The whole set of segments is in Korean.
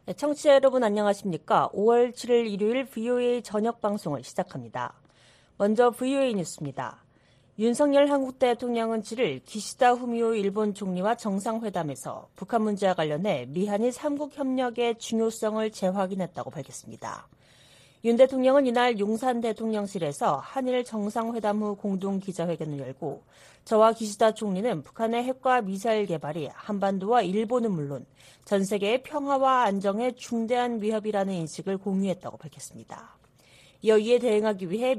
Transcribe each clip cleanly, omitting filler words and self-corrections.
청취자 여러분 안녕하십니까? 5월 7일 일요일 VOA 저녁 방송을 시작합니다. 먼저 VOA 뉴스입니다. 윤석열 한국 대통령은 7일 기시다 후미오 일본 총리와 정상회담에서 북한 문제와 관련해 미한일 3국 협력의 중요성을 재확인했다고 밝혔습니다. 윤 대통령은 이날 용산 대통령실에서 한일 정상회담 후 공동 기자회견을 열고 저와 기시다 총리는 북한의 핵과 미사일 개발이 한반도와 일본은 물론 전 세계의 평화와 안정에 중대한 위협이라는 인식을 공유했다고 밝혔습니다. 이어 이에 대응하기 위해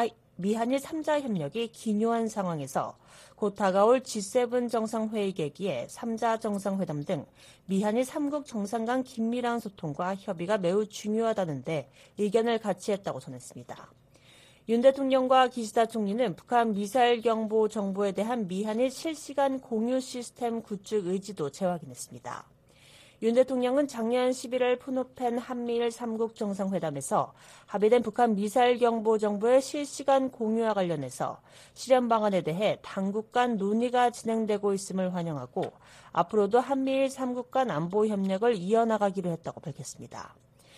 미한일 3자 협력이 기묘한 상황에서 곧 다가올 G7 정상회의 계기에 3자 정상회담 등 미한일 3국 정상 간 긴밀한 소통과 협의가 매우 중요하다는데 의견을 같이 했다고 전했습니다. 윤 대통령과 기시다 총리는 북한 미사일 경보 정보에 대한 미한일 실시간 공유 시스템 구축 의지도 재확인했습니다. 윤 대통령은 작년 11월 푸노펜 한미일 3국 정상회담에서 합의된 북한 미사일 경보 정보의 실시간 공유와 관련해서 실현 방안에 대해 당국 간 논의가 진행되고 있음을 환영하고 앞으로도 한미일 3국 간 안보 협력을 이어나가기로 했다고 밝혔습니다.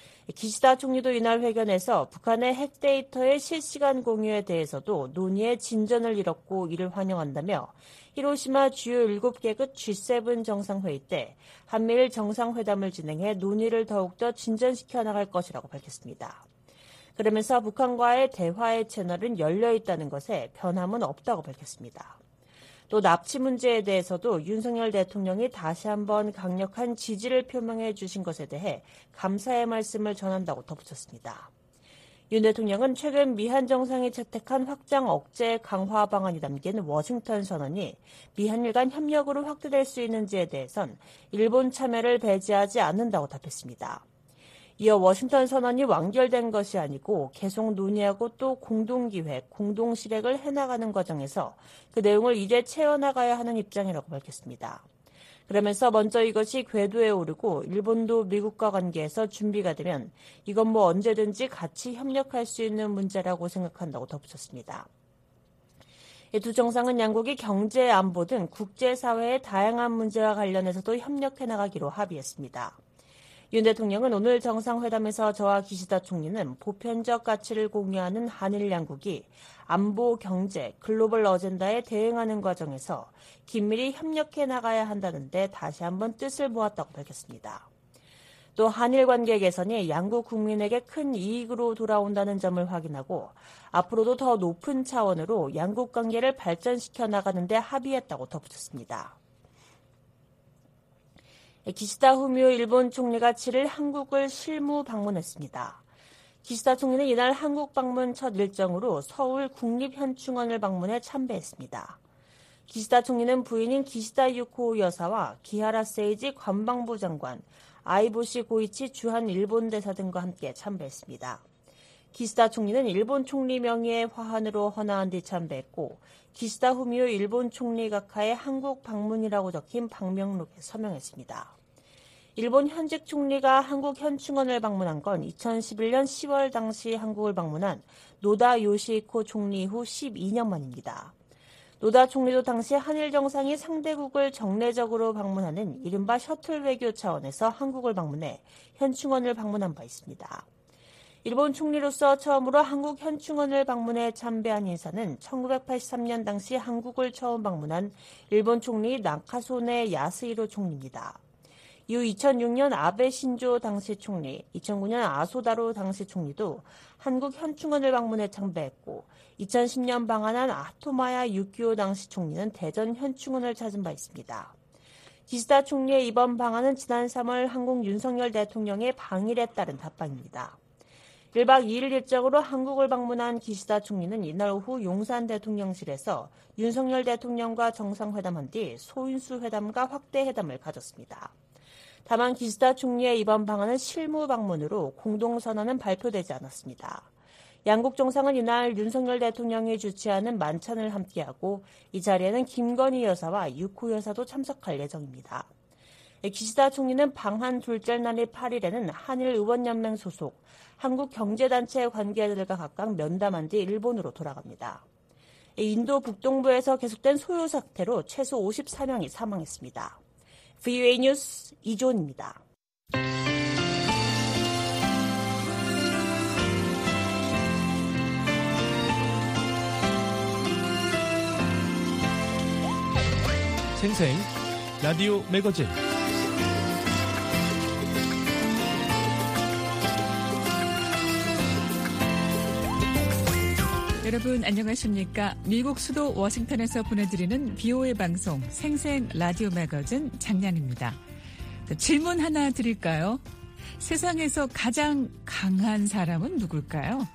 기시다 총리도 이날 회견에서 북한의 핵 데이터의 실시간 공유에 대해서도 논의의 진전을 이뤘고 이를 환영한다며 히로시마 주요 7개국 G7 정상회의 때 한미일 정상회담을 진행해 논의를 더욱더 진전시켜 나갈 것이라고 밝혔습니다. 그러면서 북한과의 대화의 채널은 열려 있다는 것에 변함은 없다고 밝혔습니다. 또 납치 문제에 대해서도 윤석열 대통령이 다시 한번 강력한 지지를 표명해 주신 것에 대해 감사의 말씀을 전한다고 덧붙였습니다. 윤 대통령은 최근 미한 정상이 채택한 확장 억제 강화 방안이 담긴 워싱턴 선언이 미한일 간 협력으로 확대될 수 있는지에 대해선 일본 참여를 배제하지 않는다고 답했습니다. 이어 워싱턴 선언이 완결된 것이 아니고 계속 논의하고 또 공동기획, 공동실행을 해나가는 과정에서 그 내용을 이제 채워나가야 하는 입장이라고 밝혔습니다. 그러면서 먼저 이것이 궤도에 오르고 일본도 미국과 관계에서 준비가 되면 이건 언제든지 같이 협력할 수 있는 문제라고 생각한다고 덧붙였습니다. 이 두 정상은 양국이 경제, 안보 등 국제사회의 다양한 문제와 관련해서도 협력해 나가기로 합의했습니다. 윤 대통령은 오늘 정상회담에서 저와 기시다 총리는 보편적 가치를 공유하는 한일 양국이 안보, 경제, 글로벌 어젠다에 대응하는 과정에서 긴밀히 협력해 나가야 한다는데 다시 한번 뜻을 모았다고 밝혔습니다. 또 한일 관계 개선이 양국 국민에게 큰 이익으로 돌아온다는 점을 확인하고 앞으로도 더 높은 차원으로 양국 관계를 발전시켜 나가는 데 합의했다고 덧붙였습니다. 기시다 후미오 일본 총리가 7일 한국을 실무 방문했습니다. 기시다 총리는 이날 한국 방문 첫 일정으로 서울 국립현충원을 방문해 참배했습니다. 기시다 총리는 부인인 기시다 유코 여사와 기하라 세이지 관방부 장관, 아이보시 고이치 주한 일본 대사 등과 함께 참배했습니다. 기시다 총리는 일본 총리 명의의 화환으로 헌화한 뒤 참배했고 기시다 후미오 일본 총리 각하의 한국 방문이라고 적힌 방명록에 서명했습니다. 일본 현직 총리가 한국 현충원을 방문한 건 2011년 10월 당시 한국을 방문한 노다 요시히코 총리 이후 12년 만입니다. 노다 총리도 당시 한일 정상이 상대국을 정례적으로 방문하는 이른바 셔틀 외교 차원에서 한국을 방문해 현충원을 방문한 바 있습니다. 일본 총리로서 처음으로 한국 현충원을 방문해 참배한 인사는 1983년 당시 한국을 처음 방문한 일본 총리 나카소네 야스히로 총리입니다. 이후 2006년 아베 신조 당시 총리, 2009년 아소다로 당시 총리도 한국 현충원을 방문해 참배했고 2010년 방한한 아토마야 유키오 당시 총리는 대전 현충원을 찾은 바 있습니다. 기시다 총리의 이번 방한은 지난 3월 한국 윤석열 대통령의 방일에 따른 답방입니다. 1박 2일 일정으로 한국을 방문한 기시다 총리는 이날 오후 용산 대통령실에서 윤석열 대통령과 정상회담한 뒤 소인수 회담과 확대 회담을 가졌습니다. 다만 기시다 총리의 이번 방한은 실무 방문으로 공동선언은 발표되지 않았습니다. 양국 정상은 이날 윤석열 대통령이 주최하는 만찬을 함께하고 이 자리에는 김건희 여사와 유코 여사도 참석할 예정입니다. 기시다 총리는 방한 둘째 날인 8일에는 한일의원연맹 소속 한국경제단체 관계자들과 각각 면담한 뒤 일본으로 돌아갑니다. 인도 북동부에서 계속된 소요 사태로 최소 54명이 사망했습니다. VOA 뉴스 이존입니다. 생생 라디오 매거진. 여러분 안녕하십니까? 미국 수도 워싱턴에서 보내드리는 BOA 방송 생생 라디오 매거진 장량입니다. 질문 하나 드릴까요? 세상에서 가장 강한 사람은 누굴까요?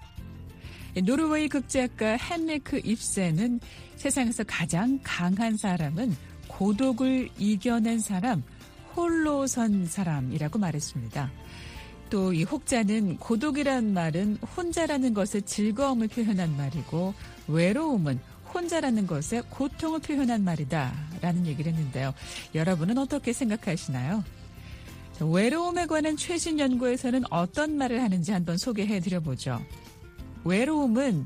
노르웨이 극작가 헨리크 입센은 세상에서 가장 강한 사람은 고독을 이겨낸 사람, 홀로 선 사람이라고 말했습니다. 또 이 혹자는 고독이란 말은 혼자라는 것의 즐거움을 표현한 말이고 외로움은 혼자라는 것의 고통을 표현한 말이다라는 얘기를 했는데요. 여러분은 어떻게 생각하시나요? 외로움에 관한 최신 연구에서는 어떤 말을 하는지 한번 소개해드려보죠. 외로움은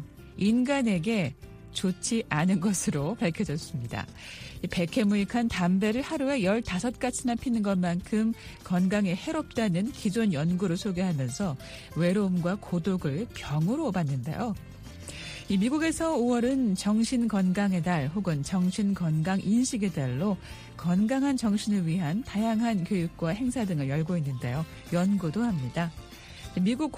인간에게 좋지 않은 것으로 밝혀졌습니다. 백해무익한 담배를 하루에 15가지나 피는 것만큼 건강에 해롭다는 기존 연구를 소개하면서 외로움과 고독을 병으로 봤는데요. 이 미국에서 5월은 정신건강의 달 혹은 정신건강인식의 달로 건강한 정신을 위한 다양한 교육과 행사 등을 열고 있는데요. 연구도 합니다. 미국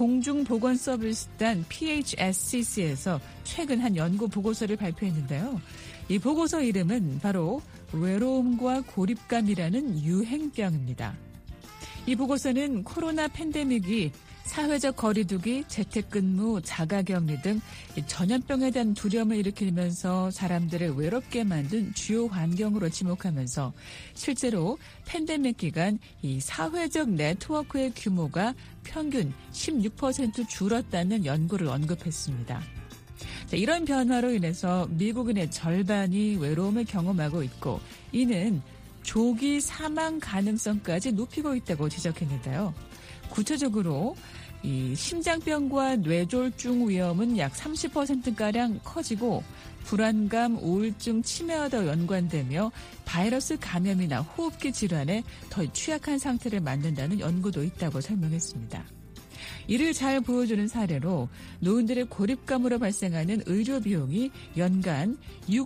공중보건서비스단 PHSCC에서 최근 한 연구 보고서를 발표했는데요. 이 보고서 이름은 바로 외로움과 고립감이라는 유행병입니다. 이 보고서는 코로나 팬데믹이 사회적 거리두기, 재택근무, 자가격리 등 전염병에 대한 두려움을 일으키면서 사람들을 외롭게 만든 주요 환경으로 지목하면서 실제로 팬데믹 기간 이 사회적 네트워크의 규모가 평균 16% 줄었다는 연구를 언급했습니다. 자, 이런 변화로 인해서 미국인의 절반이 외로움을 경험하고 있고 이는 조기 사망 가능성까지 높이고 있다고 지적했는데요. 구체적으로 이 심장병과 뇌졸중 위험은 약 30%가량 커지고 불안감, 우울증, 치매와 더 연관되며 바이러스 감염이나 호흡기 질환에 더 취약한 상태를 만든다는 연구도 있다고 설명했습니다. 이를 잘 보여주는 사례로 노인들의 고립감으로 발생하는 의료 비용이 연간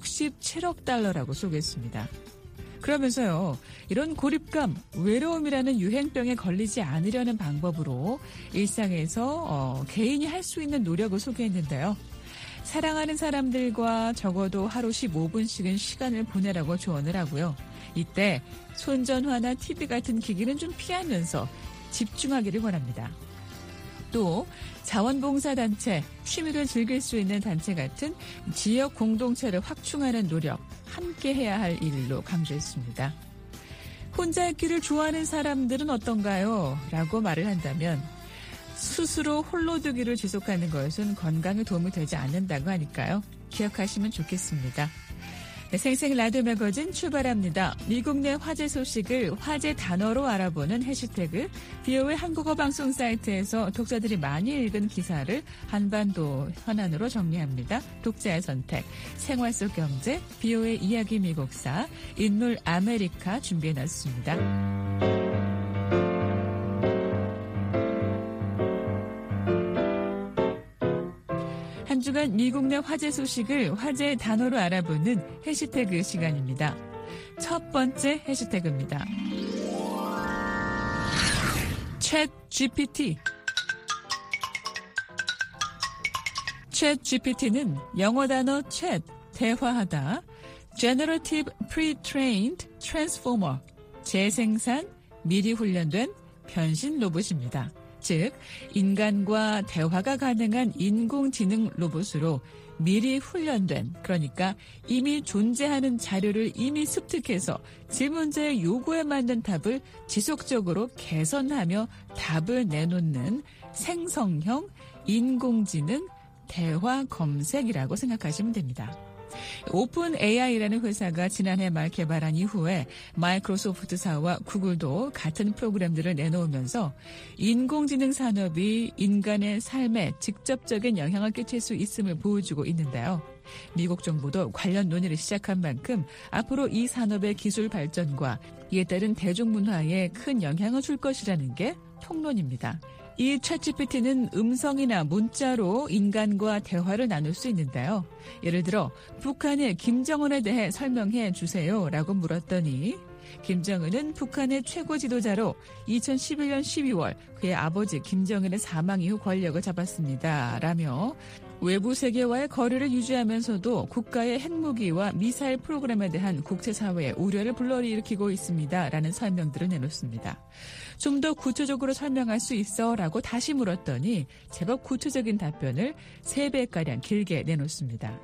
67억 달러라고 소개했습니다. 그러면서요, 이런 고립감, 외로움이라는 유행병에 걸리지 않으려는 방법으로 일상에서 개인이 할 수 있는 노력을 소개했는데요. 사랑하는 사람들과 적어도 하루 15분씩은 시간을 보내라고 조언을 하고요. 이때 손전화나 TV 같은 기기는 좀 피하면서 집중하기를 권합니다. 또 자원봉사단체, 취미를 즐길 수 있는 단체 같은 지역 공동체를 확충하는 노력, 함께 해야 할 일로 강조했습니다. 혼자 있기를 좋아하는 사람들은 어떤가요? 라고 말을 한다면 스스로 홀로 두기를 지속하는 것은 건강에 도움이 되지 않는다고 하니까요. 기억하시면 좋겠습니다. 네, 생생 라디오 매거진 출발합니다. 미국 내 화제 소식을 화제 단어로 알아보는 해시태그 BOA 한국어 방송 사이트에서 독자들이 많이 읽은 기사를 한반도 현안으로 정리합니다. 독자의 선택, 생활 속 경제, BOA 이야기 미국사, 인물 아메리카 준비해놨습니다. 한 주간 미국 내 화제 소식을 화제의 단어로 알아보는 해시태그 시간입니다. 첫 번째 해시태그입니다. 챗 GPT. 챗 GPT는 영어 단어 챗, 대화하다, Generative Pre-trained Transformer, 재생산, 미리 훈련된 변신 로봇입니다. 즉 인간과 대화가 가능한 인공지능 로봇으로 미리 훈련된, 그러니까 이미 존재하는 자료를 이미 습득해서 질문자의 요구에 맞는 답을 지속적으로 개선하며 답을 내놓는 생성형 인공지능 대화 검색이라고 생각하시면 됩니다. 오픈 AI라는 회사가 지난해 말 개발한 이후에 마이크로소프트사와 구글도 같은 프로그램들을 내놓으면서 인공지능 산업이 인간의 삶에 직접적인 영향을 끼칠 수 있음을 보여주고 있는데요. 미국 정부도 관련 논의를 시작한 만큼 앞으로 이 산업의 기술 발전과 이에 따른 대중문화에 큰 영향을 줄 것이라는 게 통론입니다. 이 챗GPT는 음성이나 문자로 인간과 대화를 나눌 수 있는데요. 예를 들어 북한의 김정은에 대해 설명해 주세요라고 물었더니 김정은은 북한의 최고 지도자로 2011년 12월 그의 아버지 김정일의 사망 이후 권력을 잡았습니다. 라며 외부 세계와의 거리를 유지하면서도 국가의 핵무기와 미사일 프로그램에 대한 국제사회의 우려를 불러일으키고 있습니다. 라는 설명들을 내놓습니다. 좀 더 구체적으로 설명할 수 있어? 라고 다시 물었더니 제법 구체적인 답변을 3배가량 길게 내놓습니다.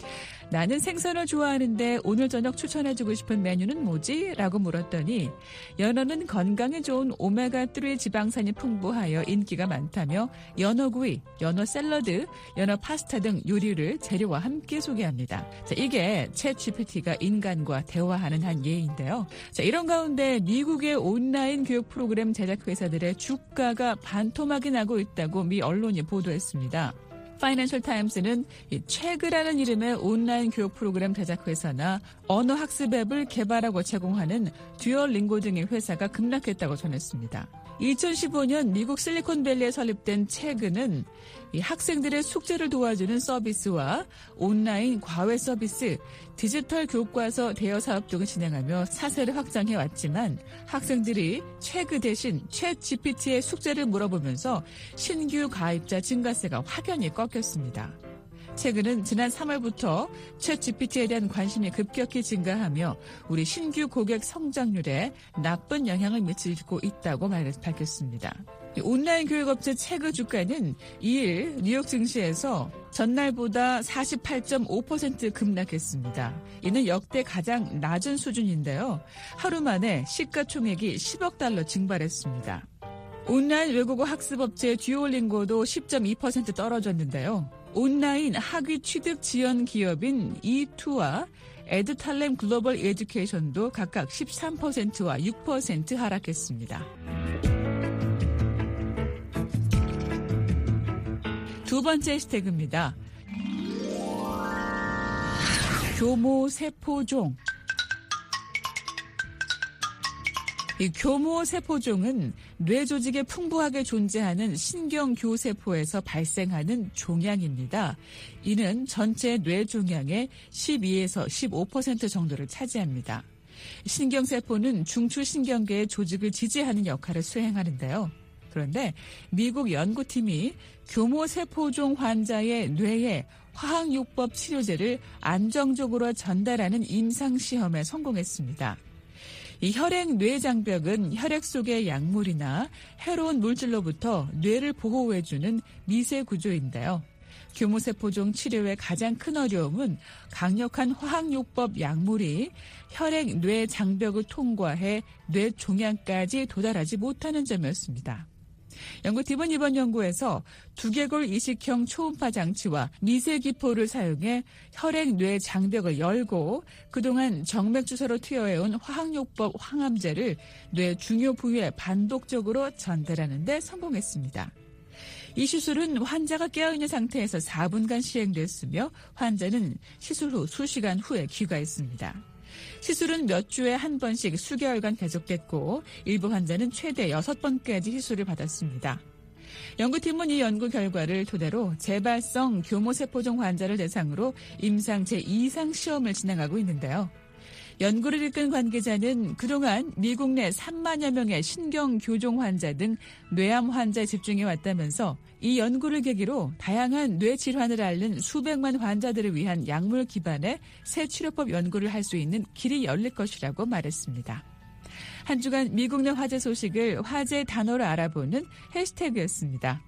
나는 생선을 좋아하는데 오늘 저녁 추천해주고 싶은 메뉴는 뭐지? 라고 물었더니 연어는 건강에 좋은 오메가3 지방산이 풍부하여 인기가 많다며 연어구이, 연어 샐러드, 연어 파스타 등 요리를 재료와 함께 소개합니다. 자, 이게 챗GPT가 인간과 대화하는 한 예인데요. 자, 이런 가운데 미국의 온라인 교육 프로그램 제작 회사들의 주가가 반토막이 나고 있다고 미 언론이 보도했습니다. 파이낸셜 타임스는 최그라는 이름의 온라인 교육 프로그램 제작 회사나 언어 학습 앱을 개발하고 제공하는 듀얼링고 등의 회사가 급락했다고 전했습니다. 2015년 미국 실리콘밸리에 설립된 체그는 이 학생들의 숙제를 도와주는 서비스와 온라인 과외 서비스, 디지털 교과서 대여 사업 등을 진행하며 사세를 확장해왔지만 학생들이 체그 대신 챗GPT의 숙제를 물어보면서 신규 가입자 증가세가 확연히 꺾였습니다. 체그는 지난 3월부터 챗GPT에 대한 관심이 급격히 증가하며 우리 신규 고객 성장률에 나쁜 영향을 미치고 있다고 밝혔습니다. 온라인 교육업체 체그 주가는 2일 뉴욕 증시에서 전날보다 48.5% 급락했습니다. 이는 역대 가장 낮은 수준인데요. 하루 만에 시가총액이 10억 달러 증발했습니다. 온라인 외국어 학습업체 듀오링고도 10.2% 떨어졌는데요. 온라인 학위 취득 지원 기업인 E2와 에드탈렘 글로벌 에듀케이션도 각각 13%와 6% 하락했습니다. 두 번째 해시태그입니다. 교모세포종. 이 교모세포종은 뇌 조직에 풍부하게 존재하는 신경교세포에서 발생하는 종양입니다. 이는 전체 뇌 종양의 12에서 15% 정도를 차지합니다. 신경세포는 중추신경계의 조직을 지지하는 역할을 수행하는데요. 그런데 미국 연구팀이 교모세포종 환자의 뇌에 화학요법 치료제를 안정적으로 전달하는 임상시험에 성공했습니다. 이 혈액 뇌장벽은 혈액 속의 약물이나 해로운 물질로부터 뇌를 보호해주는 미세 구조인데요. 교모세포종 치료의 가장 큰 어려움은 강력한 화학요법 약물이 혈액 뇌장벽을 통과해 뇌 종양까지 도달하지 못하는 점이었습니다. 연구팀은 이번 연구에서 두개골 이식형 초음파 장치와 미세기포를 사용해 혈액 뇌 장벽을 열고 그동안 정맥주사로 투여해온 화학요법 항암제를 뇌 중요 부위에 반복적으로 전달하는 데 성공했습니다. 이 시술은 환자가 깨어있는 상태에서 4분간 시행됐으며 환자는 시술 후 수시간 후에 귀가했습니다. 시술은 몇 주에 한 번씩 수개월간 계속됐고 일부 환자는 최대 6번까지 시술을 받았습니다. 연구팀은 이 연구 결과를 토대로 재발성 교모세포종 환자를 대상으로 임상 제2상 시험을 진행하고 있는데요. 연구를 이끈 관계자는 그동안 미국 내 3만여 명의 신경교종 환자 등 뇌암 환자에 집중해 왔다면서 이 연구를 계기로 다양한 뇌 질환을 앓는 수백만 환자들을 위한 약물 기반의 새 치료법 연구를 할 수 있는 길이 열릴 것이라고 말했습니다. 한 주간 미국 내 화제 소식을 화제 단어로 알아보는 해시태그였습니다.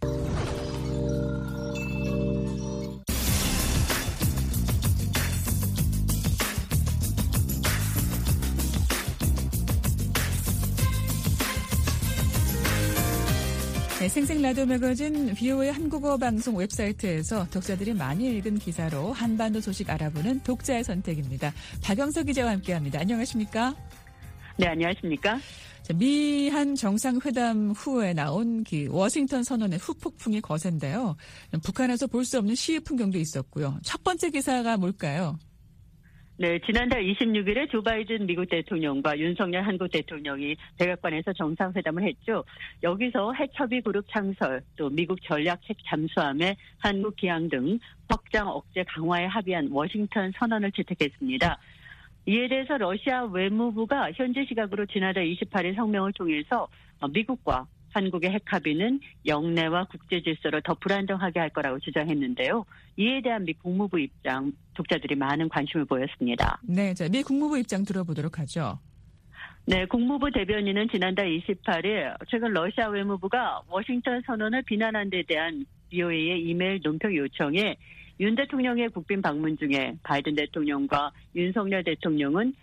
네, 생생 라디오 매거진 VOA 한국어 방송 웹사이트에서 독자들이 많이 읽은 기사로 한반도 소식 알아보는 독자의 선택입니다. 박영석 기자와 함께합니다. 안녕하십니까? 네, 안녕하십니까? 자, 미한 정상회담 후에 나온 워싱턴 선언의 후폭풍이 거센데요. 북한에서 볼 수 없는 시위 풍경도 있었고요. 첫 번째 기사가 뭘까요? 네, 지난달 26일에 조 바이든 미국 대통령과 윤석열 한국 대통령이 백악관에서 정상회담을 했죠. 여기서 핵협의 그룹 창설, 또 미국 전략 핵 잠수함의 한국 기항 등 확장 억제 강화에 합의한 워싱턴 선언을 채택했습니다. 이에 대해서 러시아 외무부가 현지 시각으로 지난달 28일 성명을 통해서 미국과 한국의 핵 합의는 영내와 국제 질서를 더 불안정하게 할 거라고 주장했는데요. 이에 대한 미 국무부 입장, 독자들이 많은 관심을 보였습니다. 네, 자, 미 국무부 입장 들어보도록 하죠. 네, 국무부 대변인은 지난달 28일 최근 러시아 외무부가 워싱턴 선언을 비난한 데 대한 BOA의 이메일 논평 요청에 윤 대통령의 국빈 방문 중에 바이든 대통령과 윤석열 대통령은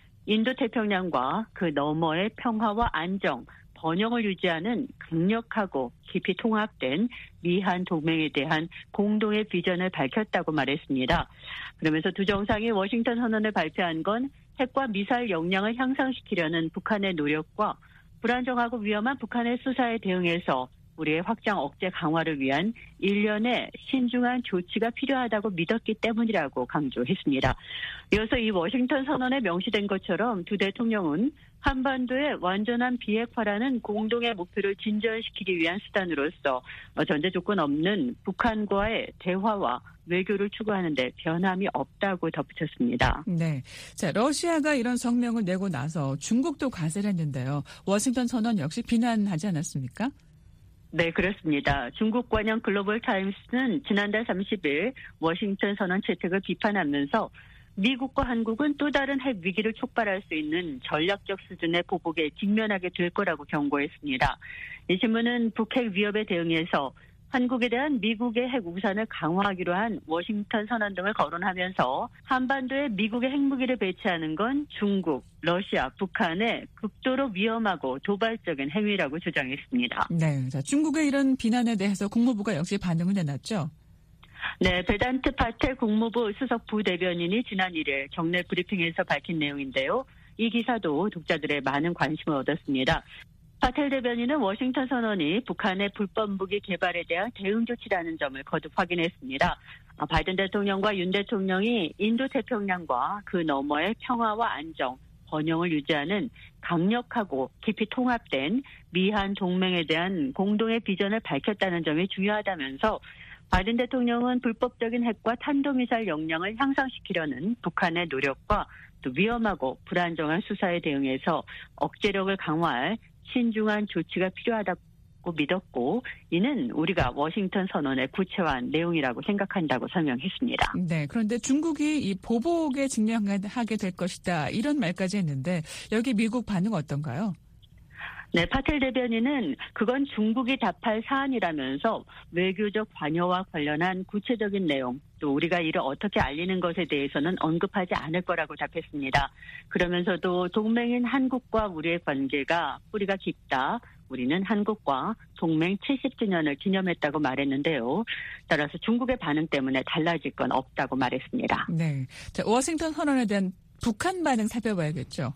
인도태평양과 그 너머의 평화와 안정, 번영을 유지하는 강력하고 깊이 통합된 미한 동맹에 대한 공동의 비전을 밝혔다고 말했습니다. 그러면서 두 정상이 워싱턴 선언을 발표한 건 핵과 미사일 역량을 향상시키려는 북한의 노력과 불안정하고 위험한 북한의 수사에 대응해서 우리의 확장 억제 강화를 위한 일련의 신중한 조치가 필요하다고 믿었기 때문이라고 강조했습니다. 이어서 이 워싱턴 선언에 명시된 것처럼 두 대통령은 한반도의 완전한 비핵화라는 공동의 목표를 진전시키기 위한 수단으로서 전제 조건 없는 북한과의 대화와 외교를 추구하는 데 변함이 없다고 덧붙였습니다. 네. 자, 러시아가 이런 성명을 내고 나서 중국도 과세를 했는데요. 워싱턴 선언 역시 비난하지 않았습니까? 네, 그렇습니다. 중국 관영 글로벌 타임스는 지난달 30일 워싱턴 선언 채택을 비판하면서 미국과 한국은 또 다른 핵 위기를 촉발할 수 있는 전략적 수준의 보복에 직면하게 될 거라고 경고했습니다. 이 신문은 북핵 위협에 대응해서 한국에 대한 미국의 핵 우산을 강화하기로 한 워싱턴 선언 등을 거론하면서 한반도에 미국의 핵무기를 배치하는 건 중국, 러시아, 북한의 극도로 위험하고 도발적인 행위라고 주장했습니다. 네, 자, 중국의 이런 비난에 대해서 국무부가 역시 반응을 내놨죠? 네, 베단트 파텔 국무부 수석 부대변인이 지난 1일 정례 브리핑에서 밝힌 내용인데요. 이 기사도 독자들의 많은 관심을 얻었습니다. 파텔 대변인은 워싱턴 선언이 북한의 불법 무기 개발에 대한 대응 조치라는 점을 거듭 확인했습니다. 바이든 대통령과 윤 대통령이 인도태평양과 그 너머의 평화와 안정, 번영을 유지하는 강력하고 깊이 통합된 미한 동맹에 대한 공동의 비전을 밝혔다는 점이 중요하다면서 바이든 대통령은 불법적인 핵과 탄도미사일 역량을 향상시키려는 북한의 노력과 또 위험하고 불안정한 수사에 대응해서 억제력을 강화할 신중한 조치가 필요하다고 믿었고 이는 우리가 워싱턴 선언의 구체화한 내용이라고 생각한다고 설명했습니다. 네, 그런데 중국이 이 보복에 직면하게 될 것이다 이런 말까지 했는데 여기 미국 반응 어떤가요? 네, 파텔 대변인은 그건 중국이 답할 사안이라면서 외교적 관여와 관련한 구체적인 내용, 또 우리가 이를 어떻게 알리는 것에 대해서는 언급하지 않을 거라고 답했습니다. 그러면서도 동맹인 한국과 우리의 관계가 뿌리가 깊다. 우리는 한국과 동맹 70주년을 기념했다고 말했는데요. 따라서 중국의 반응 때문에 달라질 건 없다고 말했습니다. 네, 자, 워싱턴 선언에 대한 북한 반응 살펴봐야겠죠.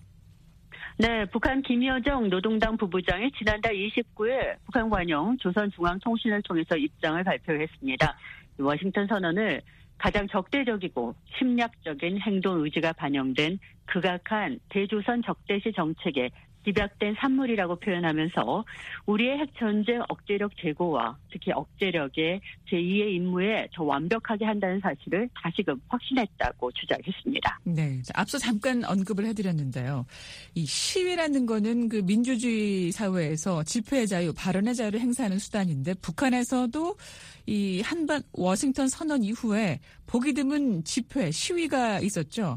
네, 북한 김여정 노동당 부부장이 지난달 29일 북한 관영 조선중앙통신을 통해서 입장을 발표했습니다. 워싱턴 선언을 가장 적대적이고 침략적인 행동 의지가 반영된 극악한 대조선 적대시 정책에 집약된 산물이라고 표현하면서 우리의 핵 전쟁 억제력 제고와 특히 억제력의 제2의 임무에 더 완벽하게 한다는 사실을 다시금 확신했다고 주장했습니다. 네, 앞서 잠깐 언급을 해드렸는데요. 이 시위라는 거는 그 민주주의 사회에서 집회의 자유, 발언의 자유를 행사하는 수단인데 북한에서도 이 한반 워싱턴 선언 이후에 보기 드문 집회, 시위가 있었죠.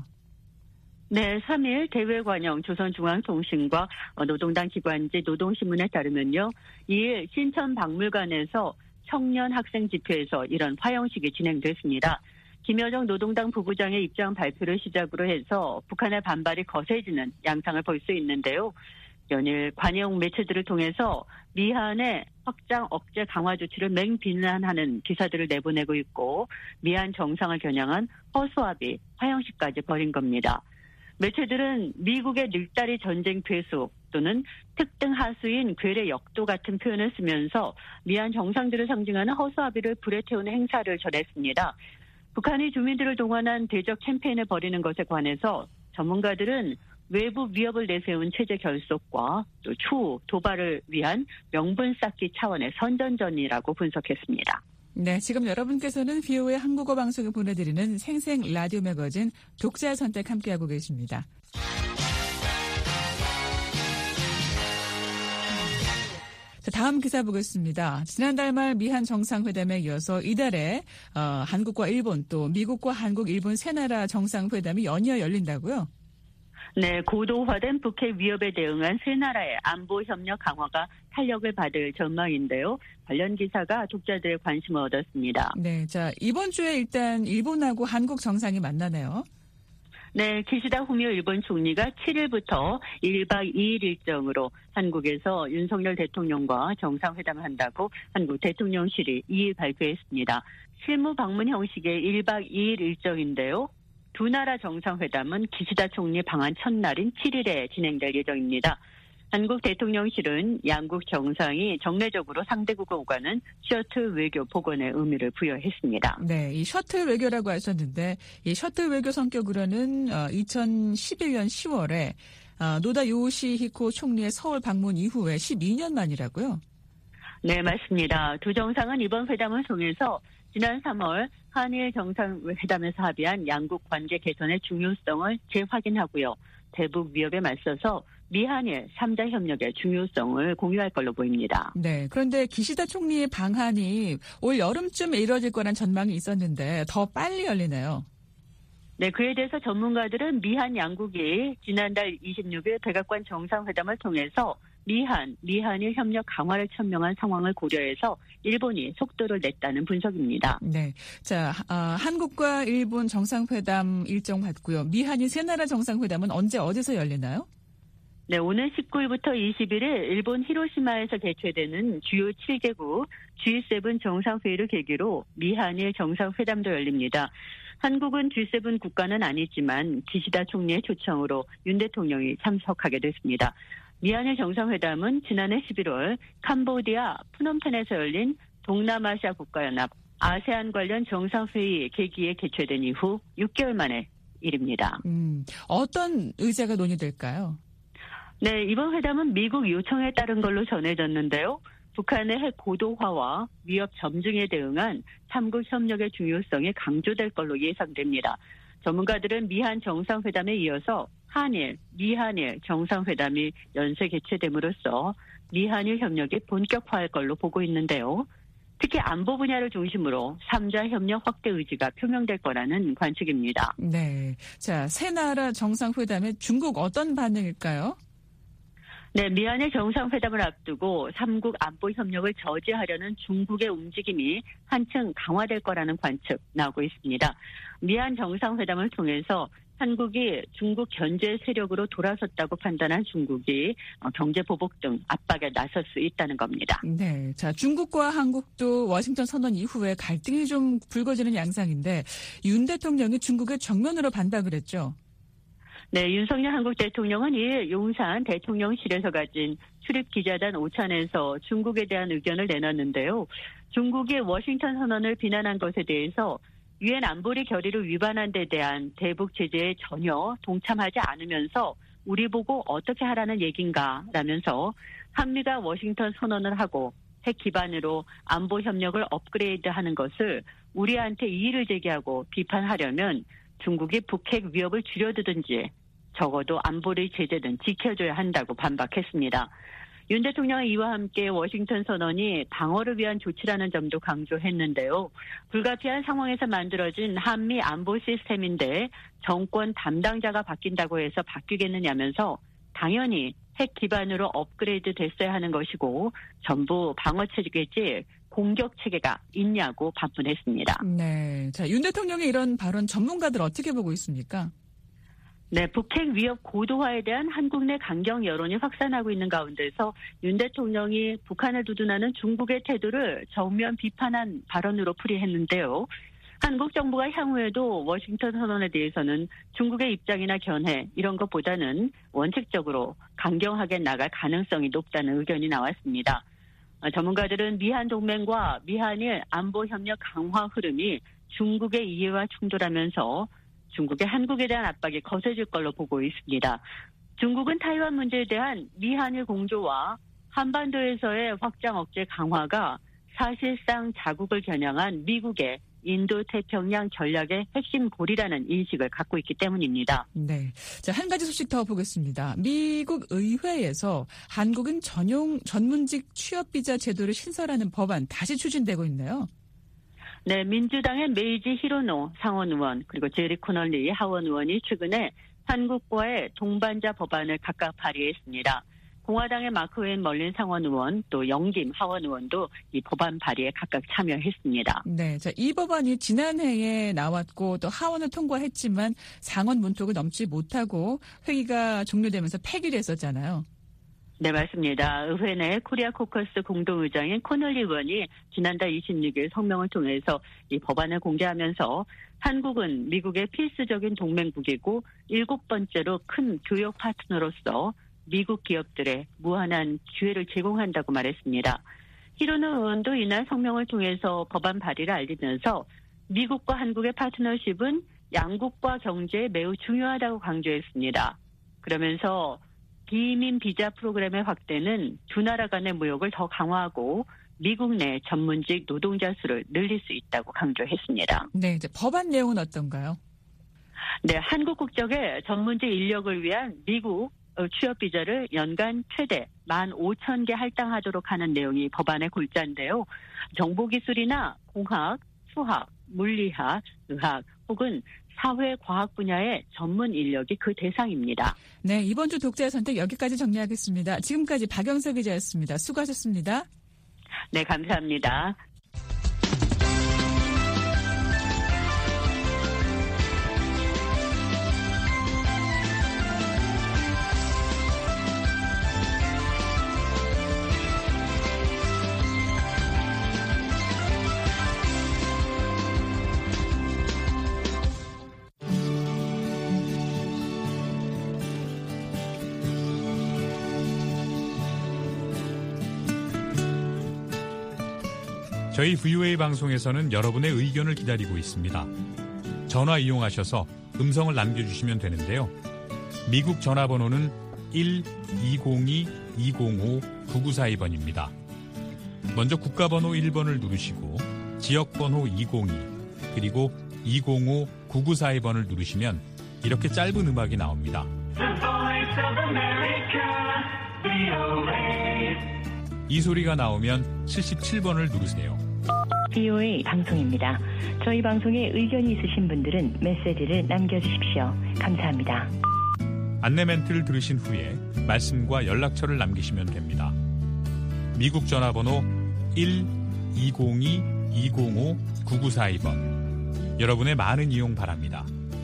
네, 3일 대외관영 조선중앙통신과 노동당 기관지 노동신문에 따르면요. 2일 신천박물관에서 청년 학생 집회에서 이런 화형식이 진행됐습니다. 김여정 노동당 부부장의 입장 발표를 시작으로 해서 북한의 반발이 거세지는 양상을 볼 수 있는데요. 연일 관영 매체들을 통해서 미한의 확장 억제 강화 조치를 맹비난하는 기사들을 내보내고 있고 미한 정상을 겨냥한 허수아비 화형식까지 벌인 겁니다. 매체들은 미국의 늙다리 전쟁 괴속 또는 특등 하수인 괴뢰 역도 같은 표현을 쓰면서 미한 정상들을 상징하는 허수아비를 불에 태우는 행사를 전했습니다. 북한이 주민들을 동원한 대적 캠페인을 벌이는 것에 관해서 전문가들은 외부 위협을 내세운 체제 결속과 또 추후 도발을 위한 명분 쌓기 차원의 선전전이라고 분석했습니다. 네, 지금 여러분께서는 VOA 한국어 방송을 보내드리는 생생 라디오 매거진 독자 선택 함께하고 계십니다. 자, 다음 기사 보겠습니다. 지난달 말 미한 정상회담에 이어서 이달에 한국과 일본 또 미국과 한국, 일본 세 나라 정상회담이 연이어 열린다고요? 네, 고도화된 북핵 위협에 대응한 세 나라의 안보 협력 강화가 탄력을 받을 전망인데요. 관련 기사가 독자들의 관심을 얻었습니다. 네, 자, 이번 주에 일단 일본하고 한국 정상이 만나네요. 네, 기시다 후미오 일본 총리가 7일부터 1박 2일 일정으로 한국에서 윤석열 대통령과 정상회담을 한다고 한국 대통령실이 2일 발표했습니다. 실무 방문 형식의 1박 2일 일정인데요. 두 나라 정상회담은 기시다 총리 방한 첫날인 7일에 진행될 예정입니다. 한국 대통령실은 양국 정상이 정례적으로 상대국을 오가는 셔틀 외교 복원의 의미를 부여했습니다. 네, 이 셔틀 외교라고 하셨는데 이 셔틀 외교 성격으로는 2011년 10월에 노다 요시히코 총리의 서울 방문 이후에 12년 만이라고요? 네, 맞습니다. 두 정상은 이번 회담을 통해서 지난 3월 한일 정상회담에서 합의한 양국 관계 개선의 중요성을 재확인하고요. 대북 위협에 맞서서 미한일 3자 협력의 중요성을 공유할 걸로 보입니다. 네, 그런데 기시다 총리의 방한이 올 여름쯤에 이뤄질 거란 전망이 있었는데 더 빨리 열리네요. 네, 그에 대해서 전문가들은 미한 양국이 지난달 26일 백악관 정상회담을 통해서 미한일 협력 강화를 천명한 상황을 고려해서 일본이 속도를 냈다는 분석입니다. 네, 자, 한국과 일본 정상회담 일정 받고요. 미한일 세 나라 정상회담은 언제 어디서 열리나요? 네, 오늘 19일부터 21일 일본 히로시마에서 개최되는 주요 7개국 G7 정상회의를 계기로 미한일 정상회담도 열립니다. 한국은 G7 국가는 아니지만 기시다 총리의 초청으로 윤 대통령이 참석하게 됐습니다. 미한일 정상회담은 지난해 11월 캄보디아 프놈펜에서 열린 동남아시아 국가연합 아세안 관련 정상회의 계기에 개최된 이후 6개월 만의 일입니다. 어떤 의제가 논의될까요? 네, 이번 회담은 미국 요청에 따른 걸로 전해졌는데요. 북한의 핵 고도화와 위협 점증에 대응한 3국 협력의 중요성이 강조될 걸로 예상됩니다. 전문가들은 미한 정상회담에 이어서 미한일 정상회담이 연쇄 개최됨으로써 미한일 협력이 본격화할 걸로 보고 있는데요. 특히 안보 분야를 중심으로 3자 협력 확대 의지가 표명될 거라는 관측입니다. 네, 자, 세 나라 정상회담에 중국 어떤 반응일까요? 네, 미한일 정상회담을 앞두고 3국 안보 협력을 저지하려는 중국의 움직임이 한층 강화될 거라는 관측 나오고 있습니다. 미한 정상회담을 통해서 한국이 중국 견제 세력으로 돌아섰다고 판단한 중국이 경제 보복 등 압박에 나설 수 있다는 겁니다. 네, 자, 중국과 한국도 워싱턴 선언 이후에 갈등이 좀 불거지는 양상인데 윤 대통령이 중국에 정면으로 반박을 했죠. 네, 윤석열 한국 대통령은 이일 용산 대통령실에서 가진 출입기자단 오찬에서 중국에 대한 의견을 내놨는데요. 중국이 워싱턴 선언을 비난한 것에 대해서 유엔 안보리 결의를 위반한 데 대한 대북 제재에 전혀 동참하지 않으면서 우리 보고 어떻게 하라는 얘긴가 라면서 한미가 워싱턴 선언을 하고 핵 기반으로 안보 협력을 업그레이드하는 것을 우리한테 이의를 제기하고 비판하려면 중국이 북핵 위협을 줄여두든지 적어도 안보리 제재는 지켜줘야 한다고 반박했습니다. 윤 대통령은 이와 함께 워싱턴 선언이 방어를 위한 조치라는 점도 강조했는데요. 불가피한 상황에서 만들어진 한미 안보 시스템인데 정권 담당자가 바뀐다고 해서 바뀌겠느냐면서 당연히 핵 기반으로 업그레이드 됐어야 하는 것이고 전부 방어 체계지 공격 체계가 있냐고 반문했습니다. 네, 자, 윤 대통령의 이런 발언 전문가들 어떻게 보고 있습니까? 네, 북핵 위협 고도화에 대한 한국 내 강경 여론이 확산하고 있는 가운데서 윤 대통령이 북한을 두둔하는 중국의 태도를 정면 비판한 발언으로 풀이했는데요. 한국 정부가 향후에도 워싱턴 선언에 대해서는 중국의 입장이나 견해 이런 것보다는 원칙적으로 강경하게 나갈 가능성이 높다는 의견이 나왔습니다. 전문가들은 미한 동맹과 미한일 안보 협력 강화 흐름이 중국의 이해와 충돌하면서 중국의 한국에 대한 압박이 거세질 걸로 보고 있습니다. 중국은 타이완 문제에 대한 미한일 공조와 한반도에서의 확장 억제 강화가 사실상 자국을 겨냥한 미국의 인도태평양 전략의 핵심 고리라는 인식을 갖고 있기 때문입니다. 네. 자, 한 가지 소식 더 보겠습니다. 미국 의회에서 한국인 전문직 취업비자 제도를 신설하는 법안 다시 추진되고 있네요. 네, 민주당의 메이지 히로노 상원 의원 그리고 제리 코널리 하원 의원이 최근에 한국과의 동반자 법안을 각각 발의했습니다. 공화당의 마크 웬 멀린 상원 의원 또 영김 하원 의원도 이 법안 발의에 각각 참여했습니다. 네, 자, 이 법안이 지난해에 나왔고 또 하원을 통과했지만 상원 문턱을 넘지 못하고 회의가 종료되면서 폐기됐었잖아요. 네, 맞습니다. 의회 내 코리아 코커스 공동의장인 코널리 의원이 지난달 26일 성명을 통해서 이 법안을 공개하면서 한국은 미국의 필수적인 동맹국이고 7번째로 큰 교역 파트너로서 미국 기업들의 무한한 기회를 제공한다고 말했습니다. 히로노 의원도 이날 성명을 통해서 법안 발의를 알리면서 미국과 한국의 파트너십은 양국과 경제에 매우 중요하다고 강조했습니다. 그러면서 비移民비자 프로그램의 확대는 두 나라 간의 무역을 더 강화하고 미국 내 전문직 노동자 수를 늘릴 수 있다고 강조했습니다. 네, 이제 법안 내용은 어떤가요? 네, 한국 국적의 전문직 인력을 위한 미국 취업비자를 연간 최대 15,000개 할당하도록 하는 내용이 법안의 골자인데요. 정보기술이나 공학, 수학, 물리학, 의학 혹은 사회과학 분야의 전문 인력이 그 대상입니다. 네, 이번 주 독자의 선택 여기까지 정리하겠습니다. 지금까지 박영석 기자였습니다. 수고하셨습니다. 네, 감사합니다. 저희 VOA 방송에서는 여러분의 의견을 기다리고 있습니다. 전화 이용하셔서 음성을 남겨주시면 되는데요. 미국 전화번호는 1-202-205-9942번입니다. 먼저 국가번호 1번을 누르시고 지역번호 202 그리고 205-9942번을 누르시면 이렇게 짧은 음악이 나옵니다. 이 소리가 나오면 77번을 누르세요. VOA 방송입니다. 저희 방송에 의견이 있으신 분들은 메시지를 남겨주십시오. 감사합니다. 안내 멘트를 들으신 후에 말씀과 연락처를 남기시면 됩니다. 미국 전화번호 1-202-205-9942번. 여러분의 많은 이용 바랍니다.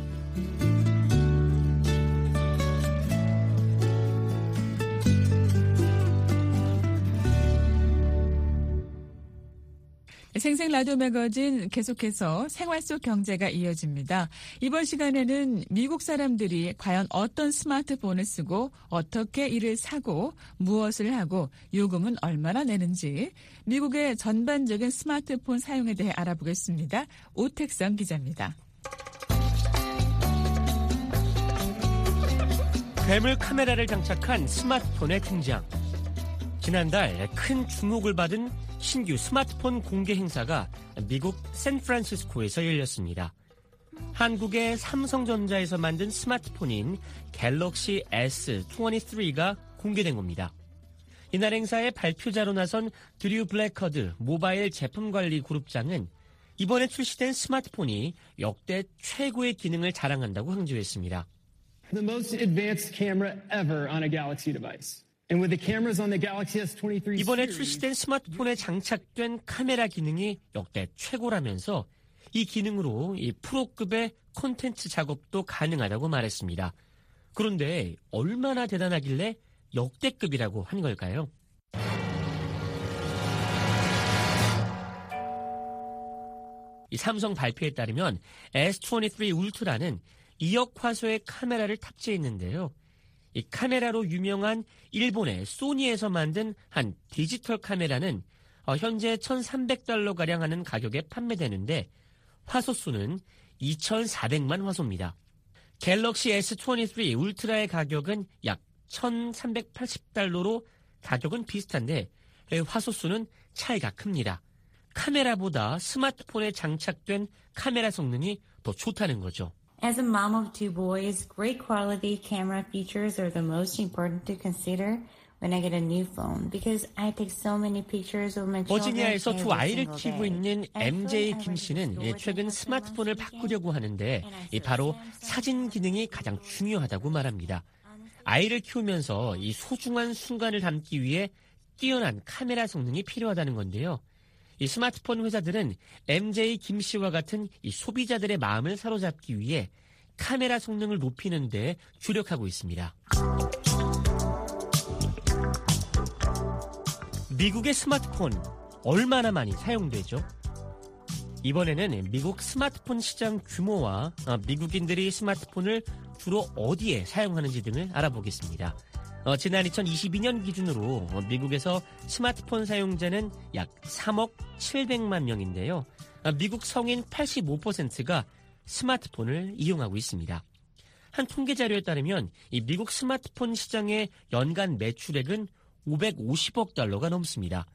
생생 라디오 매거진 계속해서 생활 속 경제가 이어집니다. 이번 시간에는 미국 사람들이 과연 어떤 스마트폰을 쓰고 어떻게 이를 사고 무엇을 하고 요금은 얼마나 내는지 미국의 전반적인 스마트폰 사용에 대해 알아보겠습니다. 오택성 기자입니다. 괴물 카메라를 장착한 스마트폰의 등장. 지난달 큰 주목을 받은 신규 스마트폰 공개 행사가 미국 샌프란시스코에서 열렸습니다. 한국의 삼성전자에서 만든 스마트폰인 갤럭시 S23가 공개된 겁니다. 이날 행사에 발표자로 나선 드류 블랙허드 모바일 제품관리 그룹장은 이번에 출시된 스마트폰이 역대 최고의 기능을 자랑한다고 강조했습니다. The most advanced camera ever on a Galaxy device. 이번에 출시된 스마트폰에 장착된 카메라 기능이 역대 최고라면서 이 기능으로 이 프로급의 콘텐츠 작업도 가능하다고 말했습니다. 그런데 얼마나 대단하길래 역대급이라고 한 걸까요? 이 삼성 발표에 따르면 S23 울트라는 2억 화소의 카메라를 탑재했는데요. 이 카메라로 유명한 일본의 소니에서 만든 한 디지털 카메라는 현재 $1,300가량 하는 가격에 판매되는데 화소수는 2,400만 화소입니다. 갤럭시 S23 울트라의 가격은 약 1,380달러로 가격은 비슷한데 화소수는 차이가 큽니다. 카메라보다 스마트폰에 장착된 카메라 성능이 더 좋다는 거죠. As a mom of two boys, great quality camera features are the most important to consider when I get a new phone because I take so many pictures of my children. 버지니아에서 두 아이를 키우고 있는 MJ 김 씨는 최근 스마트폰을 바꾸려고 하는데 바로 사진 기능이 가장 중요하다고 말합니다. 아이를 키우면서 이 소중한 순간을 담기 위해 뛰어난 카메라 성능이 필요하다는 건데요. 이 스마트폰 회사들은 MJ 김 씨와 같은 이 소비자들의 마음을 사로잡기 위해 카메라 성능을 높이는 데 주력하고 있습니다. 미국의 스마트폰 얼마나 많이 사용되죠? 이번에는 미국 스마트폰 시장 규모와 미국인들이 스마트폰을 주로 어디에 사용하는지 등을 알아보겠습니다. 지난 2022년 기준으로 미국에서 스마트폰 사용자는 약 3억 700만 명인데요. 미국 성인 85%가 스마트폰을 이용하고 있습니다. 한 통계 자료에 따르면 이 미국 스마트폰 시장의 연간 매출액은 550억 달러가 넘습니다.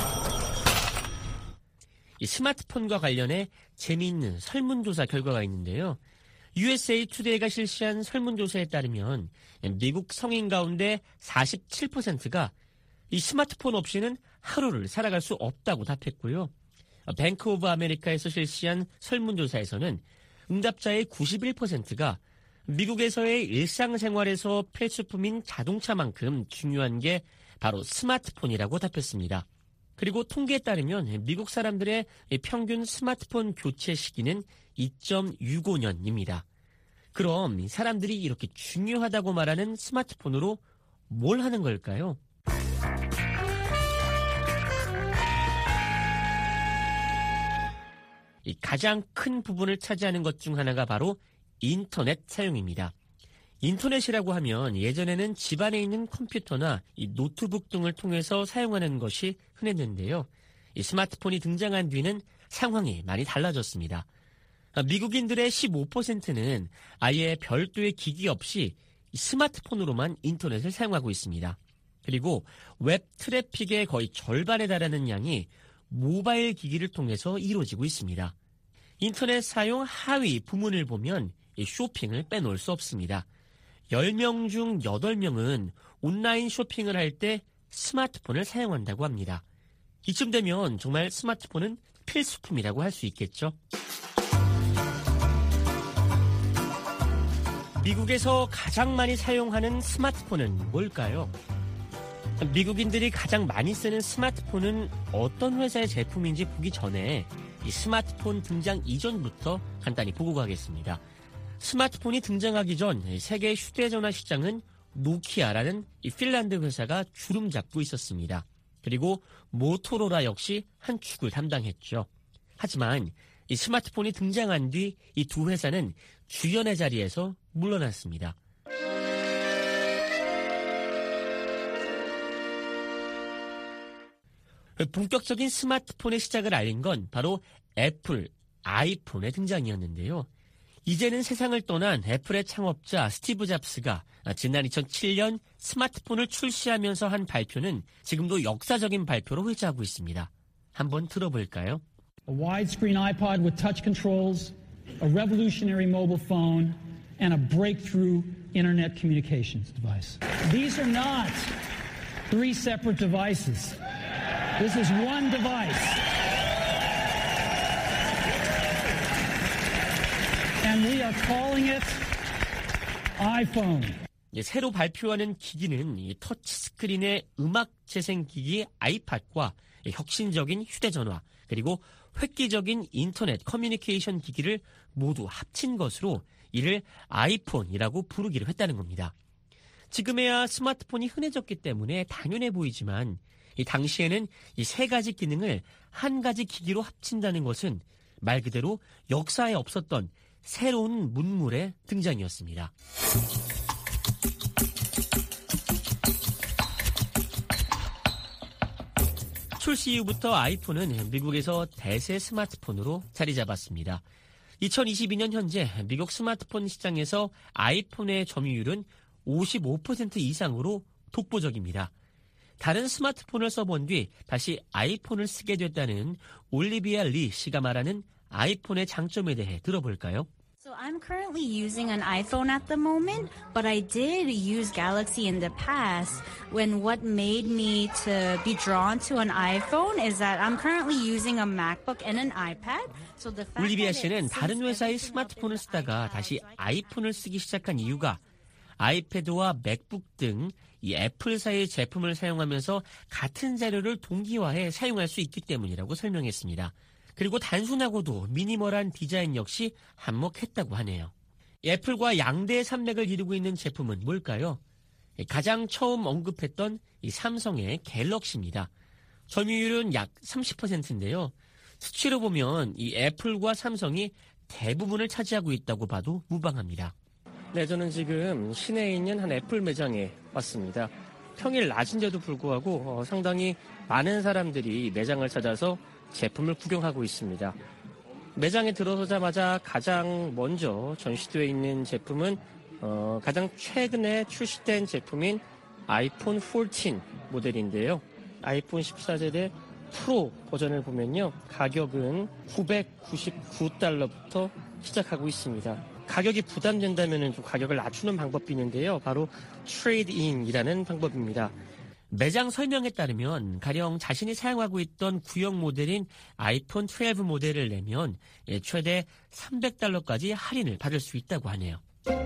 이 스마트폰과 관련해 재미있는 설문조사 결과가 있는데요. USA Today가 실시한 설문조사에 따르면 미국 성인 가운데 47%가 이 스마트폰 없이는 하루를 살아갈 수 없다고 답했고요. 뱅크 오브 아메리카에서 실시한 설문조사에서는 응답자의 91%가 미국에서의 일상생활에서 필수품인 자동차만큼 중요한 게 바로 스마트폰이라고 답했습니다. 그리고 통계에 따르면 미국 사람들의 평균 스마트폰 교체 시기는 2.65년입니다. 그럼 사람들이 이렇게 중요하다고 말하는 스마트폰으로 뭘 하는 걸까요? 가장 큰 부분을 차지하는 것 중 하나가 바로 인터넷 사용입니다. 인터넷이라고 하면 예전에는 집안에 있는 컴퓨터나 이 노트북 등을 통해서 사용하는 것이 흔했는데요. 이 스마트폰이 등장한 뒤는 상황이 많이 달라졌습니다. 미국인들의 15%는 아예 별도의 기기 없이 스마트폰으로만 인터넷을 사용하고 있습니다. 그리고 웹 트래픽의 거의 절반에 달하는 양이 모바일 기기를 통해서 이루어지고 있습니다. 인터넷 사용 하위 부문을 보면 쇼핑을 빼놓을 수 없습니다. 10명 중 8명은 온라인 쇼핑을 할 때 스마트폰을 사용한다고 합니다. 이쯤 되면 정말 스마트폰은 필수품이라고 할 수 있겠죠. 미국에서 가장 많이 사용하는 스마트폰은 뭘까요? 미국인들이 가장 많이 쓰는 스마트폰은 어떤 회사의 제품인지 보기 전에 이 스마트폰 등장 이전부터 간단히 보고 가겠습니다. 스마트폰이 등장하기 전 세계 휴대전화 시장은 노키아라는 이 핀란드 회사가 주름 잡고 있었습니다. 그리고 모토로라 역시 한 축을 담당했죠. 하지만 이 스마트폰이 등장한 뒤 이 두 회사는 주연의 자리에서 물러났습니다. 본격적인 스마트폰의 시작을 알린 건 바로 애플 아이폰의 등장이었는데요. 이제는 세상을 떠난 애플의 창업자 스티브 잡스가 지난 2007년 스마트폰을 출시하면서 한 발표는 지금도 역사적인 발표로 회자하고 있습니다. 한번 들어볼까요? A widescreen iPod with touch controls, a revolutionary mobile phone, and a breakthrough internet communications device. These are not three separate devices. This is one device. And we are calling it iPhone. 새로 발표하는 기기는 터치스크린의 음악 재생기기 아이팟과 혁신적인 휴대전화 그리고 획기적인 인터넷 커뮤니케이션 기기를 모두 합친 것으로 이를 아이폰이라고 부르기로 했다는 겁니다. 지금에야 스마트폰이 흔해졌기 때문에 당연해 보이지만 이 당시에는 이 세 가지 기능을 한 가지 기기로 합친다는 것은 말 그대로 역사에 없었던 새로운 문물의 등장이었습니다. 출시 이후부터 아이폰은 미국에서 대세 스마트폰으로 자리 잡았습니다. 2022년 현재 미국 스마트폰 시장에서 아이폰의 점유율은 55% 이상으로 독보적입니다. 다른 스마트폰을 써본 뒤 다시 아이폰을 쓰게 됐다는 올리비아 리 씨가 말하는 아이폰의 장점에 대해 들어볼까요? So I'm currently using an iPhone at the moment, but I did use Galaxy in the past. When what made me to be drawn to an iPhone is that I'm currently using a MacBook and an iPad. So the fact 올리비아 that 씨는 다른 회사의 스마트폰을 쓰다가 다시 아이폰을 쓰기 시작한 이유가 아이패드와 맥북 등 이 애플사의 제품을 사용하면서 같은 자료를 동기화해 사용할 수 있기 때문이라고 설명했습니다. 그리고 단순하고도 미니멀한 디자인 역시 한몫했다고 하네요. 애플과 양대의 산맥을 이루고 있는 제품은 뭘까요? 가장 처음 언급했던 이 삼성의 갤럭시입니다. 점유율은 약 30%인데요. 수치로 보면 이 애플과 삼성이 대부분을 차지하고 있다고 봐도 무방합니다. 네, 저는 지금 시내에 있는 한 애플 매장에 왔습니다. 평일 낮인데도 불구하고 상당히 많은 사람들이 매장을 찾아서 제품을 구경하고 있습니다. 매장에 들어서자마자 가장 먼저 전시되어 있는 제품은 가장 최근에 출시된 제품인 아이폰 14 모델인데요. 아이폰 14세대 프로 버전을 보면요. 가격은 $999부터 시작하고 있습니다. 가격이 부담된다면 좀 가격을 낮추는 방법이 있는데요. 바로 트레이드인이라는 방법입니다. 매장 설명에 따르면 가령 자신이 사용하고 있던 구형 모델인 아이폰 12 모델을 내면 최대 $300까지 할인을 받을 수 있다고 하네요.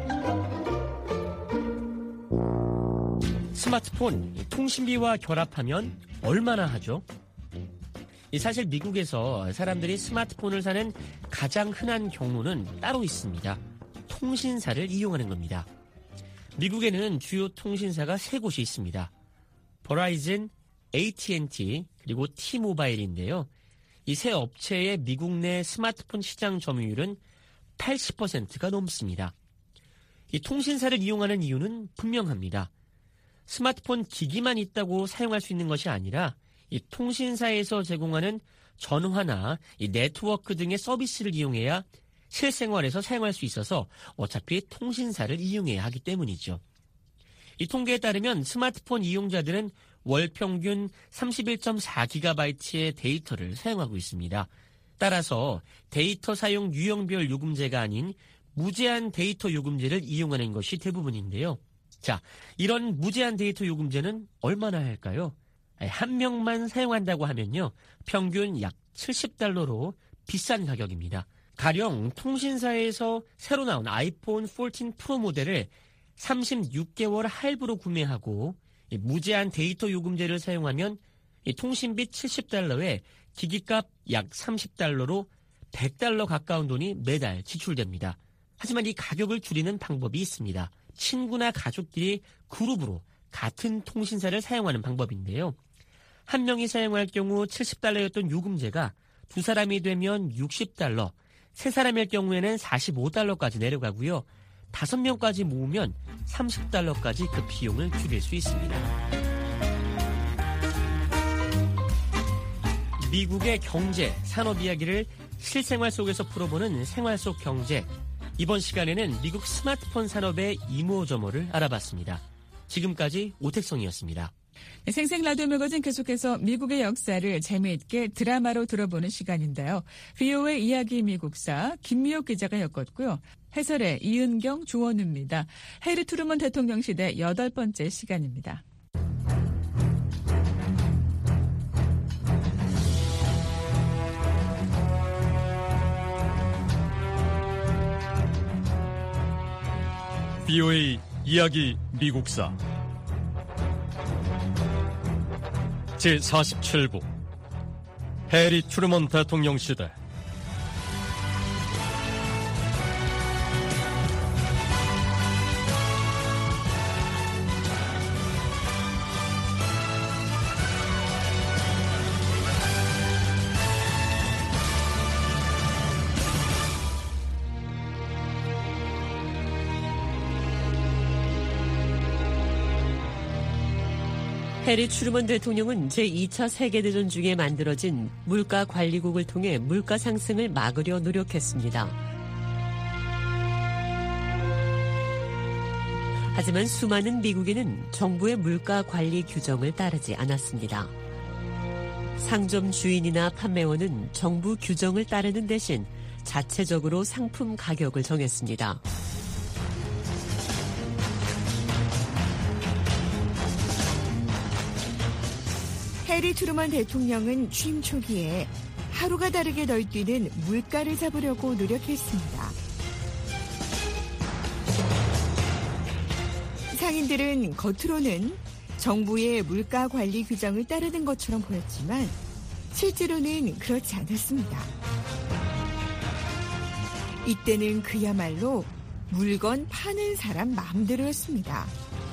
스마트폰 통신비와 결합하면 얼마나 하죠? 사실 미국에서 사람들이 스마트폰을 사는 가장 흔한 경로는 따로 있습니다. 통신사를 이용하는 겁니다. 미국에는 주요 통신사가 3곳이 있습니다. 버라이즌, AT&T, 그리고 T-모바일인데요. 이 세 업체의 미국 내 스마트폰 시장 점유율은 80%가 넘습니다. 이 통신사를 이용하는 이유는 분명합니다. 스마트폰 기기만 있다고 사용할 수 있는 것이 아니라 이 통신사에서 제공하는 전화나 이 네트워크 등의 서비스를 이용해야 실생활에서 사용할 수 있어서 어차피 통신사를 이용해야 하기 때문이죠. 이 통계에 따르면 스마트폰 이용자들은 월 평균 31.4GB의 데이터를 사용하고 있습니다. 따라서 데이터 사용 유형별 요금제가 아닌 무제한 데이터 요금제를 이용하는 것이 대부분인데요. 자, 이런 무제한 데이터 요금제는 얼마나 할까요? 한 명만 사용한다고 하면요. 평균 약 $70로 비싼 가격입니다. 가령 통신사에서 새로 나온 아이폰 14 프로 모델을 36개월 할부로 구매하고 무제한 데이터 요금제를 사용하면 통신비 $70에 기기값 약 $30로 $100 가까운 돈이 매달 지출됩니다. 하지만 이 가격을 줄이는 방법이 있습니다. 친구나 가족끼리 그룹으로 같은 통신사를 사용하는 방법인데요. 한 명이 사용할 경우 $70였던 요금제가 두 사람이 되면 $60, 세 사람일 경우에는 $45까지 내려가고요. 5명까지 모으면 $30까지 그 비용을 줄일 수 있습니다. 미국의 경제, 산업 이야기를 실생활 속에서 풀어보는 생활 속 경제. 이번 시간에는 미국 스마트폰 산업의 이모저모를 알아봤습니다. 지금까지 오택성이었습니다. 생생 라디오 매거진 계속해서 미국의 역사를 재미있게 드라마로 들어보는 시간인데요. VOA 이야기 미국사 김미옥 기자가 엮었고요. 해설의 이은경, 조원우입니다. 해리 트루먼 대통령 시대 8번째 시간입니다. VOA 이야기 미국사 제47부 해리 트루먼 대통령 시대. 해리 트루먼 대통령은 제2차 세계대전 중에 만들어진 물가관리국을 통해 물가 상승을 막으려 노력했습니다. 하지만 수많은 미국인은 정부의 물가 관리 규정을 따르지 않았습니다. 상점 주인이나 판매원은 정부 규정을 따르는 대신 자체적으로 상품 가격을 정했습니다. 해리 트루먼 대통령은 취임 초기에 하루가 다르게 널뛰는 물가를 잡으려고 노력했습니다. 상인들은 겉으로는 정부의 물가 관리 규정을 따르는 것처럼 보였지만 실제로는 그렇지 않았습니다. 이때는 그야말로 물건 파는 사람 마음대로였습니다.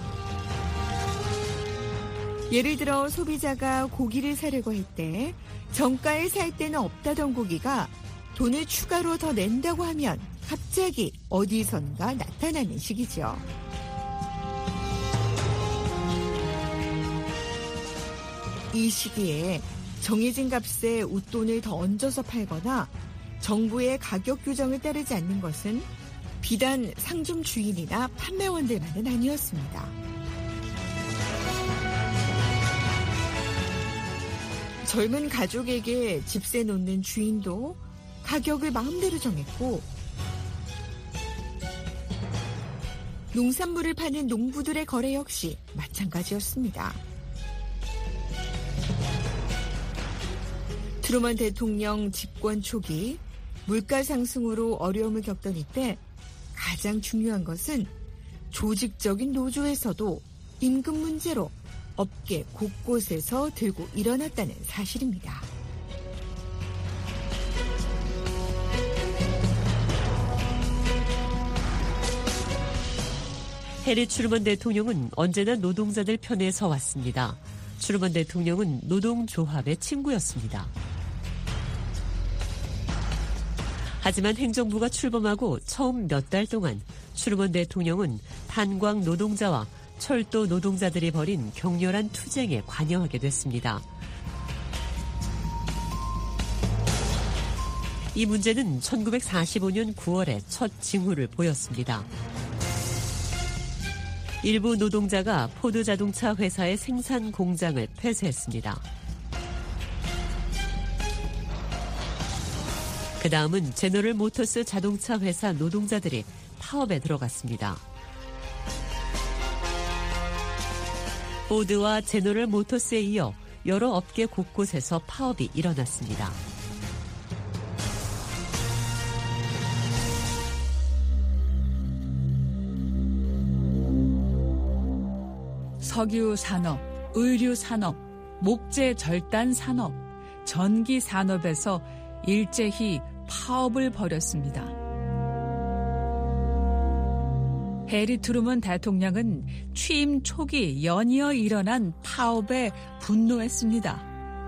예를 들어 소비자가 고기를 사려고 할 때 정가에 살 때는 없다던 고기가 돈을 추가로 더 낸다고 하면 갑자기 어디선가 나타나는 시기죠. 이 시기에 정해진 값에 웃돈을 더 얹어서 팔거나 정부의 가격 규정을 따르지 않는 것은 비단 상점 주인이나 판매원들만은 아니었습니다. 젊은 가족에게 집세 놓는 주인도 가격을 마음대로 정했고 농산물을 파는 농부들의 거래 역시 마찬가지였습니다. 트루먼 대통령 집권 초기 물가 상승으로 어려움을 겪던 이때 가장 중요한 것은 조직적인 노조에서도 임금 문제로 업계 곳곳에서 들고 일어났다는 사실입니다. 해리 트루먼 대통령은 언제나 노동자들 편에 서왔습니다. 트루먼 대통령은 노동조합의 친구였습니다. 하지만 행정부가 출범하고 처음 몇 달 동안 트루먼 대통령은 탄광 노동자와 철도 노동자들이 벌인 격렬한 투쟁에 관여하게 됐습니다. 이 문제는 1945년 9월에 첫 징후를 보였습니다. 일부 노동자가 포드 자동차 회사의 생산 공장을 폐쇄했습니다. 그 다음은 제너럴 모터스 자동차 회사 노동자들이 파업에 들어갔습니다. 포드와 제너럴 모터스에 이어 여러 업계 곳곳에서 파업이 일어났습니다. 석유 산업, 의류 산업, 목재 절단 산업, 전기 산업에서 일제히 파업을 벌였습니다. 해리 트루먼 대통령은 취임 초기 연이어 일어난 파업에 분노했습니다.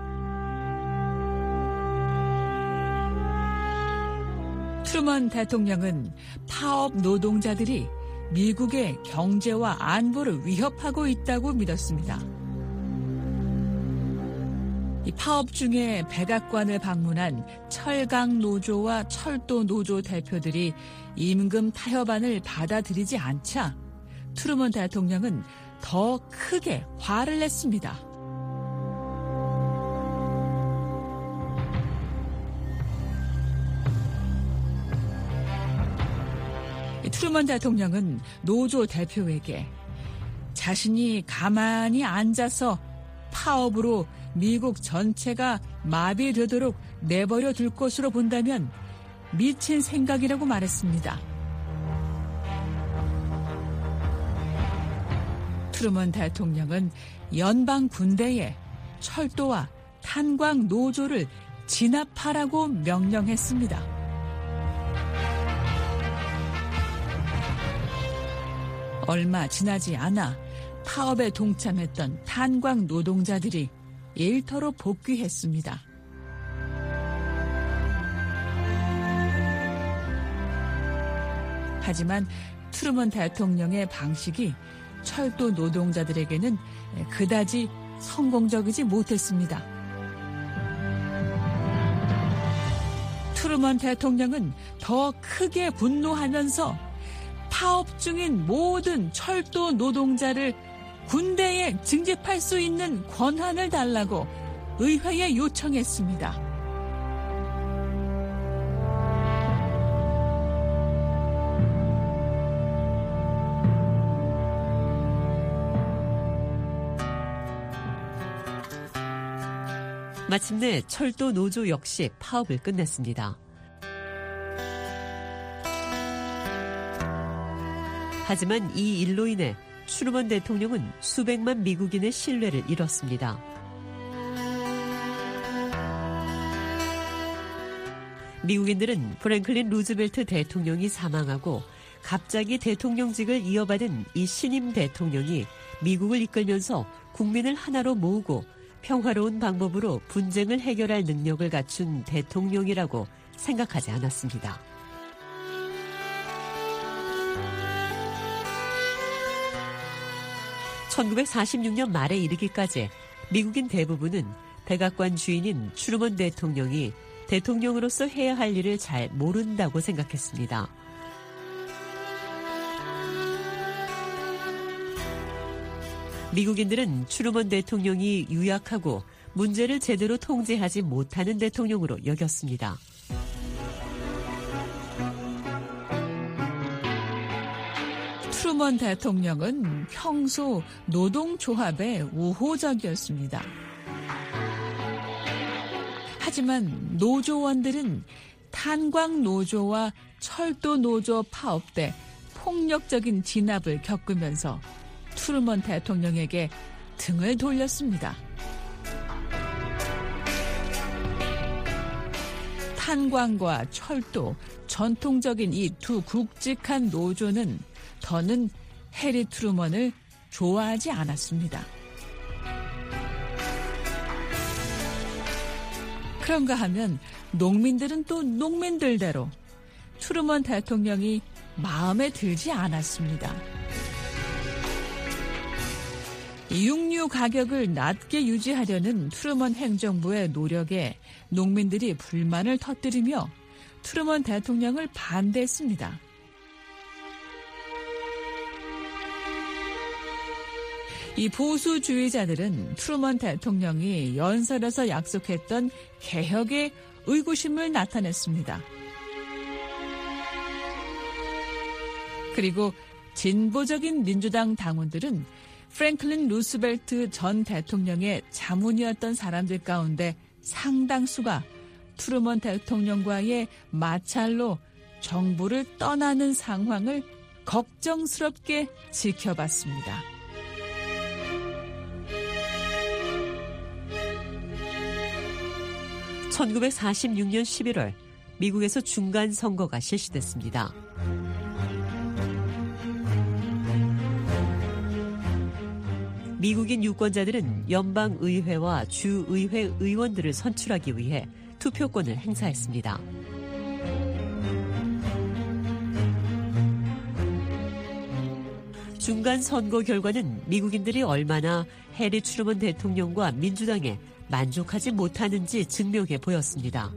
트루먼 대통령은 파업 노동자들이 미국의 경제와 안보를 위협하고 있다고 믿었습니다. 이 파업 중에 백악관을 방문한 철강 노조와 철도 노조 대표들이 임금 타협안을 받아들이지 않자 트루먼 대통령은 더 크게 화를 냈습니다. 트루먼 대통령은 노조 대표에게 자신이 가만히 앉아서 파업으로 미국 전체가 마비되도록 내버려 둘 것으로 본다면 미친 생각이라고 말했습니다. 트루먼 대통령은 연방 군대에 철도와 탄광 노조를 진압하라고 명령했습니다. 얼마 지나지 않아 파업에 동참했던 탄광 노동자들이 일터로 복귀했습니다. 하지만 트루먼 대통령의 방식이 철도 노동자들에게는 그다지 성공적이지 못했습니다. 트루먼 대통령은 더 크게 분노하면서 파업 중인 모든 철도 노동자를 군대에 징집할 수 있는 권한을 달라고 의회에 요청했습니다. 마침내 철도 노조 역시 파업을 끝냈습니다. 하지만 이 일로 인해 트루먼 대통령은 수백만 미국인의 신뢰를 잃었습니다. 미국인들은 프랭클린 루즈벨트 대통령이 사망하고 갑자기 대통령직을 이어받은 이 신임 대통령이 미국을 이끌면서 국민을 하나로 모으고 평화로운 방법으로 분쟁을 해결할 능력을 갖춘 대통령이라고 생각하지 않았습니다. (1946년) 말에 이르기까지 미국인 대부분은 백악관 주인인 트루먼 대통령이 대통령으로서 해야 할 일을 잘 모른다고 생각했습니다. 미국인들은 트루먼 대통령이 유약하고 문제를 제대로 통제하지 못하는 대통령으로 여겼습니다. 트루먼 대통령은 평소 노동조합에 우호적이었습니다. 하지만 노조원들은 탄광노조와 철도노조 파업 때 폭력적인 진압을 겪으면서 트루먼 대통령에게 등을 돌렸습니다. 탄광과 철도, 전통적인 이 두 굵직한 노조는 더는 해리 트루먼을 좋아하지 않았습니다. 그런가 하면 농민들은 또 농민들대로 트루먼 대통령이 마음에 들지 않았습니다. 육류 가격을 낮게 유지하려는 트루먼 행정부의 노력에 농민들이 불만을 터뜨리며 트루먼 대통령을 반대했습니다. 이 보수주의자들은 트루먼 대통령이 연설에서 약속했던 개혁에 의구심을 나타냈습니다. 그리고 진보적인 민주당 당원들은 프랭클린 루스벨트 전 대통령의 자문이었던 사람들 가운데 상당수가 트루먼 대통령과의 마찰로 정부를 떠나는 상황을 걱정스럽게 지켜봤습니다. (1946년 11월) 미국에서 중간 선거가 실시됐습니다. 미국인 유권자들은 연방의회와 주의회 의원들을 선출하기 위해 투표권을 행사했습니다. 중간 선거 결과는 미국인들이 얼마나 해리 트루먼 대통령과 민주당에 만족하지 못하는지 증명해 보였습니다.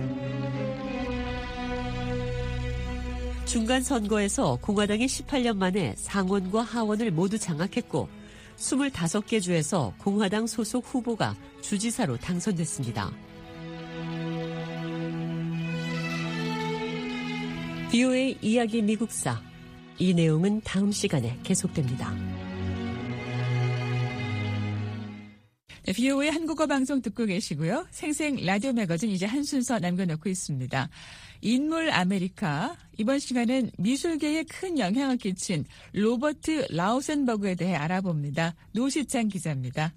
중간 선거에서 공화당이 18년 만에 상원과 하원을 모두 장악했고 25개 주에서 공화당 소속 후보가 주지사로 당선됐습니다. VOA 이야기 미국사. 이 내용은 다음 시간에 계속됩니다. 네, VOA 한국어 방송 듣고 계시고요. 생생 라디오 매거진 이제 한 순서 남겨놓고 있습니다. 인물 아메리카. 이번 시간은 미술계에 큰 영향을 끼친 로버트 라우센버그에 대해 알아봅니다. 노시찬 기자입니다.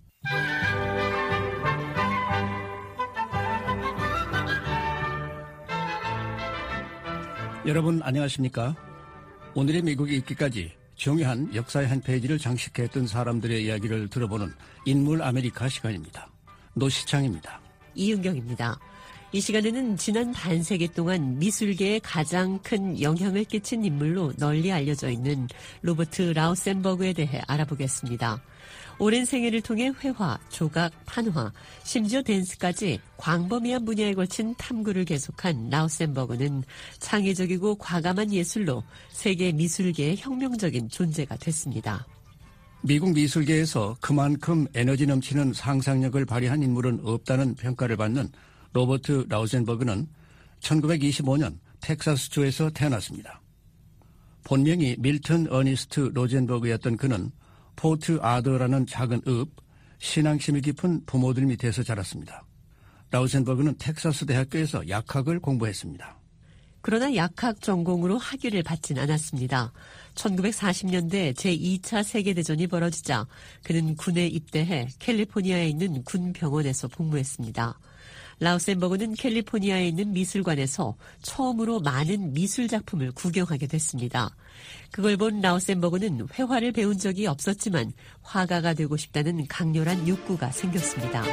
여러분 안녕하십니까? 오늘의 미국에 있기까지 중요한 역사의 한 페이지를 장식했던 사람들의 이야기를 들어보는 인물 아메리카 시간입니다. 노시창입니다. 이은경입니다. 이 시간에는 지난 반세기 동안 미술계에 가장 큰 영향을 끼친 인물로 널리 알려져 있는 로버트 라우센버그에 대해 알아보겠습니다. 오랜 생애를 통해 회화, 조각, 판화, 심지어 댄스까지 광범위한 분야에 걸친 탐구를 계속한 라우센버그는 창의적이고 과감한 예술로 세계 미술계의 혁명적인 존재가 됐습니다. 미국 미술계에서 그만큼 에너지 넘치는 상상력을 발휘한 인물은 없다는 평가를 받는 로버트 라우센버그는 1925년 텍사스주에서 태어났습니다. 본명이 밀턴 어니스트 로젠버그였던 그는 포트 아더라는 작은 읍, 신앙심이 깊은 부모들 밑에서 자랐습니다. 라우센버그는 텍사스 대학교에서 약학을 공부했습니다. 그러나 약학 전공으로 학위를 받진 않았습니다. 1940년대 제2차 세계대전이 벌어지자 그는 군에 입대해 캘리포니아에 있는 군병원에서 복무했습니다. 라우센버그는 캘리포니아에 있는 미술관에서 처음으로 많은 미술 작품을 구경하게 됐습니다. 그걸 본 라우센버그는 회화를 배운 적이 없었지만 화가가 되고 싶다는 강렬한 욕구가 생겼습니다.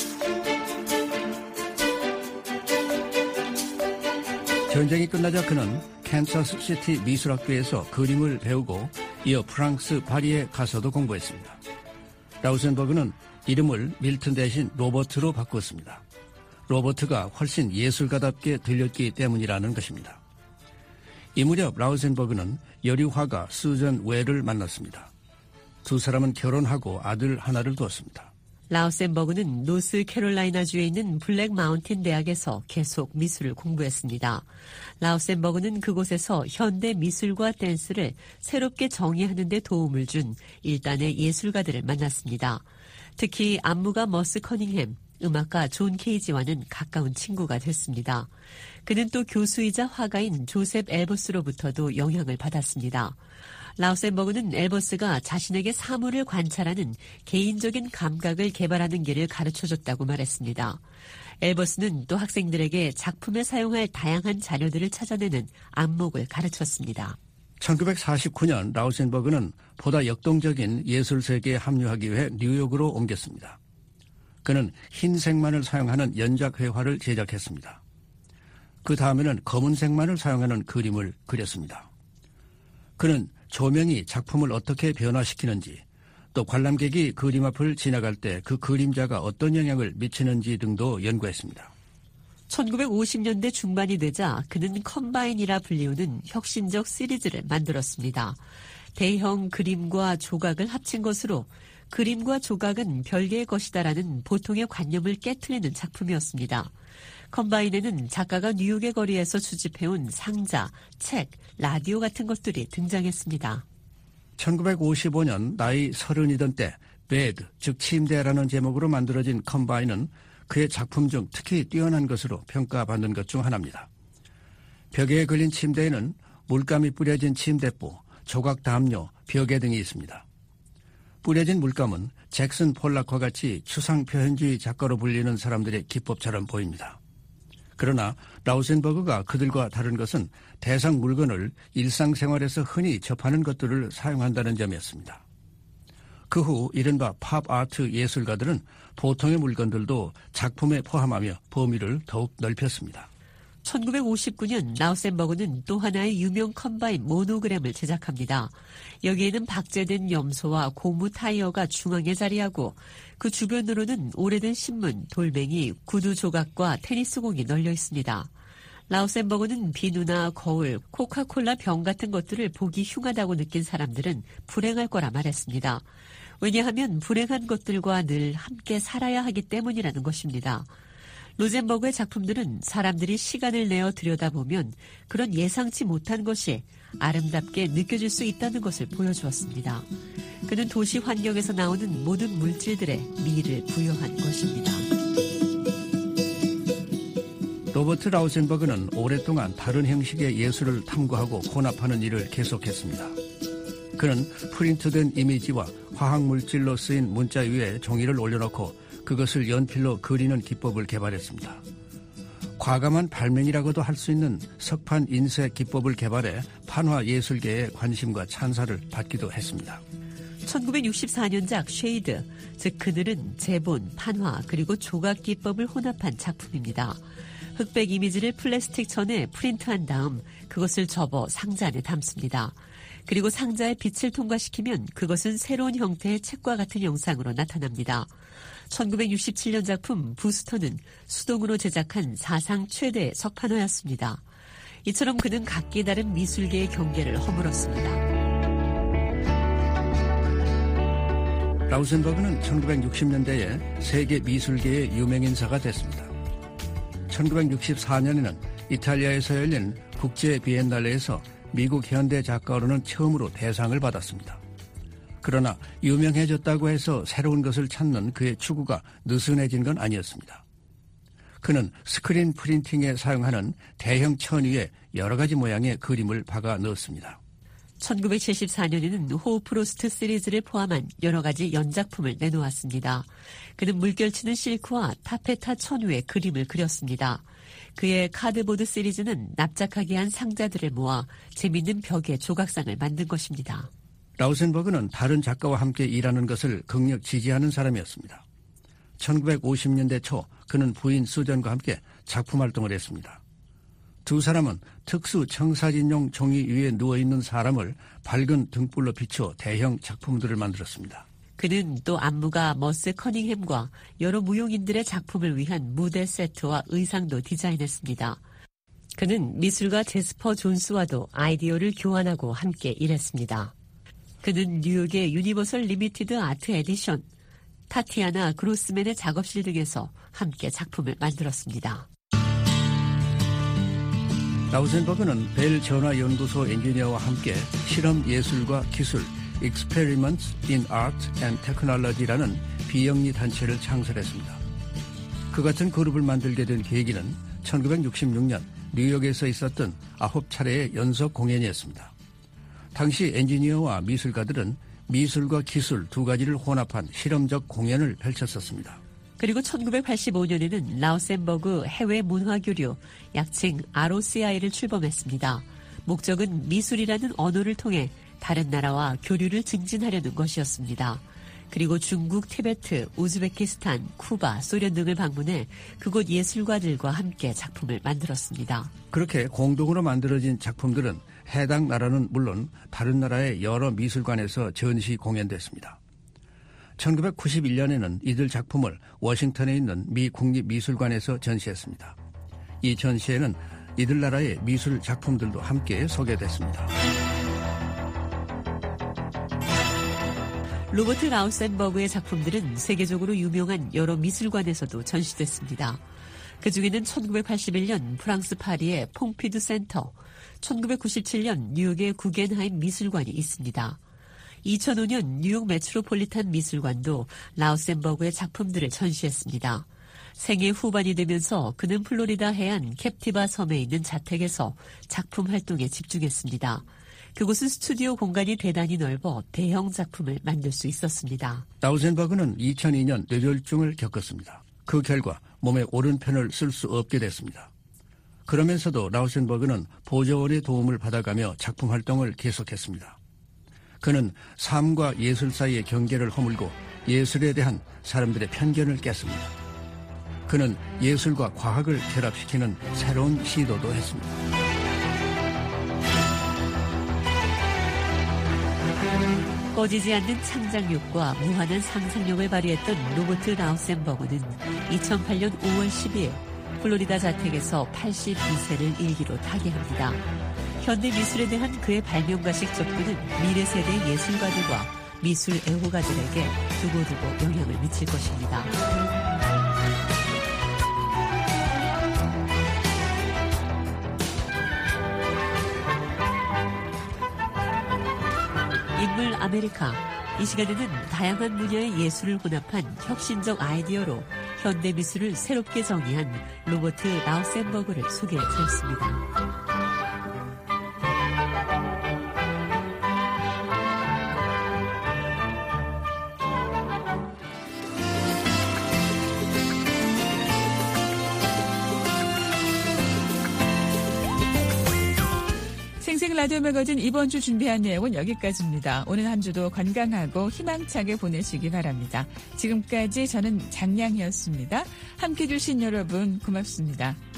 전쟁이 끝나자 그는 캔사스시티 미술학교에서 그림을 배우고 이어 프랑스 파리에 가서도 공부했습니다. 라우센버그는 이름을 밀턴 대신 로버트로 바꾸었습니다. 로버트가 훨씬 예술가답게 들렸기 때문이라는 것입니다. 이 무렵 라우센버그는 여류 화가 수전 웨를 만났습니다. 두 사람은 결혼하고 아들 하나를 두었습니다. 라우센버그는 노스캐롤라이나주에 있는 블랙 마운틴 대학에서 계속 미술을 공부했습니다. 라우센버그는 그곳에서 현대 미술과 댄스를 새롭게 정의하는 데 도움을 준 일단의 예술가들을 만났습니다. 특히 안무가 머스 커닝햄, 음악가 존 케이지와는 가까운 친구가 됐습니다. 그는 또 교수이자 화가인 조셉 엘버스로부터도 영향을 받았습니다. 라우센버그는 엘버스가 자신에게 사물을 관찰하는 개인적인 감각을 개발하는 길을 가르쳐줬다고 말했습니다. 엘버스는 또 학생들에게 작품에 사용할 다양한 자료들을 찾아내는 안목을 가르쳤습니다. 1949년 라우센버그는 보다 역동적인 예술 세계에 합류하기 위해 뉴욕으로 옮겼습니다. 그는 흰색만을 사용하는 연작회화를 제작했습니다. 그 다음에는 검은색만을 사용하는 그림을 그렸습니다. 그는 조명이 작품을 어떻게 변화시키는지, 또 관람객이 그림 앞을 지나갈 때 그 그림자가 어떤 영향을 미치는지 등도 연구했습니다. 1950년대 중반이 되자 그는 컴바인이라 불리우는 혁신적 시리즈를 만들었습니다. 대형 그림과 조각을 합친 것으로 그림과 조각은 별개의 것이다라는 보통의 관념을 깨트리는 작품이었습니다. 컴바인에는 작가가 뉴욕의 거리에서 수집해온 상자, 책, 라디오 같은 것들이 등장했습니다. 1955년 나이 30이던 때 베드, 즉 침대라는 제목으로 만들어진 컴바인은 그의 작품 중 특히 뛰어난 것으로 평가받는 것 중 하나입니다. 벽에 걸린 침대에는 물감이 뿌려진 침대보, 조각 담요, 벽에 등이 있습니다. 뿌려진 물감은 잭슨 폴락과 같이 추상표현주의 작가로 불리는 사람들의 기법처럼 보입니다. 그러나 라우센버그가 그들과 다른 것은 대상 물건을 일상생활에서 흔히 접하는 것들을 사용한다는 점이었습니다. 그 후 이른바 팝아트 예술가들은 보통의 물건들도 작품에 포함하며 범위를 더욱 넓혔습니다. 1959년 라우센버그는 또 하나의 유명 컴바인 모노그램을 제작합니다. 여기에는 박제된 염소와 고무 타이어가 중앙에 자리하고 그 주변으로는 오래된 신문, 돌멩이, 구두 조각과 테니스공이 널려 있습니다. 라우센버그는 비누나 거울, 코카콜라 병 같은 것들을 보기 흉하다고 느낀 사람들은 불행할 거라 말했습니다. 왜냐하면 불행한 것들과 늘 함께 살아야 하기 때문이라는 것입니다. 로젠버그의 작품들은 사람들이 시간을 내어 들여다보면 그런 예상치 못한 것이 아름답게 느껴질 수 있다는 것을 보여주었습니다. 그는 도시 환경에서 나오는 모든 물질들에 미를 부여한 것입니다. 로버트 라우센버그는 오랫동안 다른 형식의 예술을 탐구하고 혼합하는 일을 계속했습니다. 그는 프린트된 이미지와 화학물질로 쓰인 문자 위에 종이를 올려놓고 그것을 연필로 그리는 기법을 개발했습니다. 과감한 발명이라고도 할 수 있는 석판 인쇄 기법을 개발해 판화 예술계의 관심과 찬사를 받기도 했습니다. 1964년작 쉐이드, 즉 그늘은 제본, 판화 그리고 조각 기법을 혼합한 작품입니다. 흑백 이미지를 플라스틱 천에 프린트한 다음 그것을 접어 상자 안에 담습니다. 그리고 상자에 빛을 통과시키면 그것은 새로운 형태의 책과 같은 영상으로 나타납니다. 1967년 작품 부스터는 수동으로 제작한 사상 최대의 석판화였습니다. 이처럼 그는 각기 다른 미술계의 경계를 허물었습니다. 라우센버그는 1960년대에 세계 미술계의 유명인사가 됐습니다. 1964년에는 이탈리아에서 열린 국제 비엔날레에서 미국 현대 작가로는 처음으로 대상을 받았습니다. 그러나 유명해졌다고 해서 새로운 것을 찾는 그의 추구가 느슨해진 건 아니었습니다. 그는 스크린 프린팅에 사용하는 대형 천 위에 여러 가지 모양의 그림을 박아 넣었습니다. 1974년에는 호우프로스트 시리즈를 포함한 여러 가지 연작품을 내놓았습니다. 그는 물결치는 실크와 타페타 천 위에 그림을 그렸습니다. 그의 카드보드 시리즈는 납작하게 한 상자들을 모아 재미있는 벽에 조각상을 만든 것입니다. 라우센버그는 다른 작가와 함께 일하는 것을 극력 지지하는 사람이었습니다. 1950년대 초 그는 부인 수전과 함께 작품 활동을 했습니다. 두 사람은 특수 청사진용 종이 위에 누워있는 사람을 밝은 등불로 비추어 대형 작품들을 만들었습니다. 그는 또 안무가 머스 커닝햄과 여러 무용인들의 작품을 위한 무대 세트와 의상도 디자인했습니다. 그는 미술가 제스퍼 존스와도 아이디어를 교환하고 함께 일했습니다. 그는 뉴욕의 유니버설 리미티드 아트 에디션, 타티아나 그로스맨의 작업실 등에서 함께 작품을 만들었습니다. 라우센버그는 벨 전화연구소 엔지니어와 함께 실험 예술과 기술 Experiments in Art and Technology라는 비영리 단체를 창설했습니다. 그 같은 그룹을 만들게 된 계기는 1966년 뉴욕에서 있었던 9차례의 연속 공연이었습니다. 당시 엔지니어와 미술가들은 미술과 기술 두 가지를 혼합한 실험적 공연을 펼쳤었습니다. 그리고 1985년에는 라우센버그 해외 문화교류, 약칭 ROCI를 출범했습니다. 목적은 미술이라는 언어를 통해 다른 나라와 교류를 증진하려는 것이었습니다. 그리고 중국, 티베트, 우즈베키스탄, 쿠바, 소련 등을 방문해 그곳 예술가들과 함께 작품을 만들었습니다. 그렇게 공동으로 만들어진 작품들은 해당 나라는 물론 다른 나라의 여러 미술관에서 전시 공연됐습니다. 1991년에는 이들 작품을 워싱턴에 있는 미 국립미술관에서 전시했습니다. 이 전시회는 이들 나라의 미술 작품들도 함께 소개됐습니다. 로버트 라우센버그의 작품들은 세계적으로 유명한 여러 미술관에서도 전시됐습니다. 그중에는 1981년 프랑스 파리의 퐁피두 센터, 1997년 뉴욕의 구겐하임 미술관이 있습니다. 2005년 뉴욕 메트로폴리탄 미술관도 라우센버그의 작품들을 전시했습니다. 생애 후반이 되면서 그는 플로리다 해안 캡티바 섬에 있는 자택에서 작품 활동에 집중했습니다. 그곳은 스튜디오 공간이 대단히 넓어 대형 작품을 만들 수 있었습니다. 라우센버그는 2002년 뇌졸중을 겪었습니다. 그 결과 몸의 오른편을 쓸 수 없게 됐습니다. 그러면서도 라우센버그는 보조원의 도움을 받아가며 작품 활동을 계속했습니다. 그는 삶과 예술 사이의 경계를 허물고 예술에 대한 사람들의 편견을 깼습니다. 그는 예술과 과학을 결합시키는 새로운 시도도 했습니다. 꺼지지 않는 창작력과 무한한 상상력을 발휘했던 로버트 라우센버그는 2008년 5월 12일 플로리다 자택에서 82세를 일기로 타계합니다. 현대 미술에 대한 그의 발명가식 접근은 미래 세대 예술가들과 미술 애호가들에게 두고두고 영향을 미칠 것입니다. 인물 아메리카. 이 시간에는 다양한 분야의 예술을 혼합한 혁신적 아이디어로 현대 미술을 새롭게 정의한 로버트 라우센버그를 소개해드렸습니다. 생생 라디오 매거진 이번 주 준비한 내용은 여기까지입니다. 오늘 한 주도 건강하고 희망차게 보내시기 바랍니다. 지금까지 저는 장량이었습니다. 함께해 주신 여러분 고맙습니다.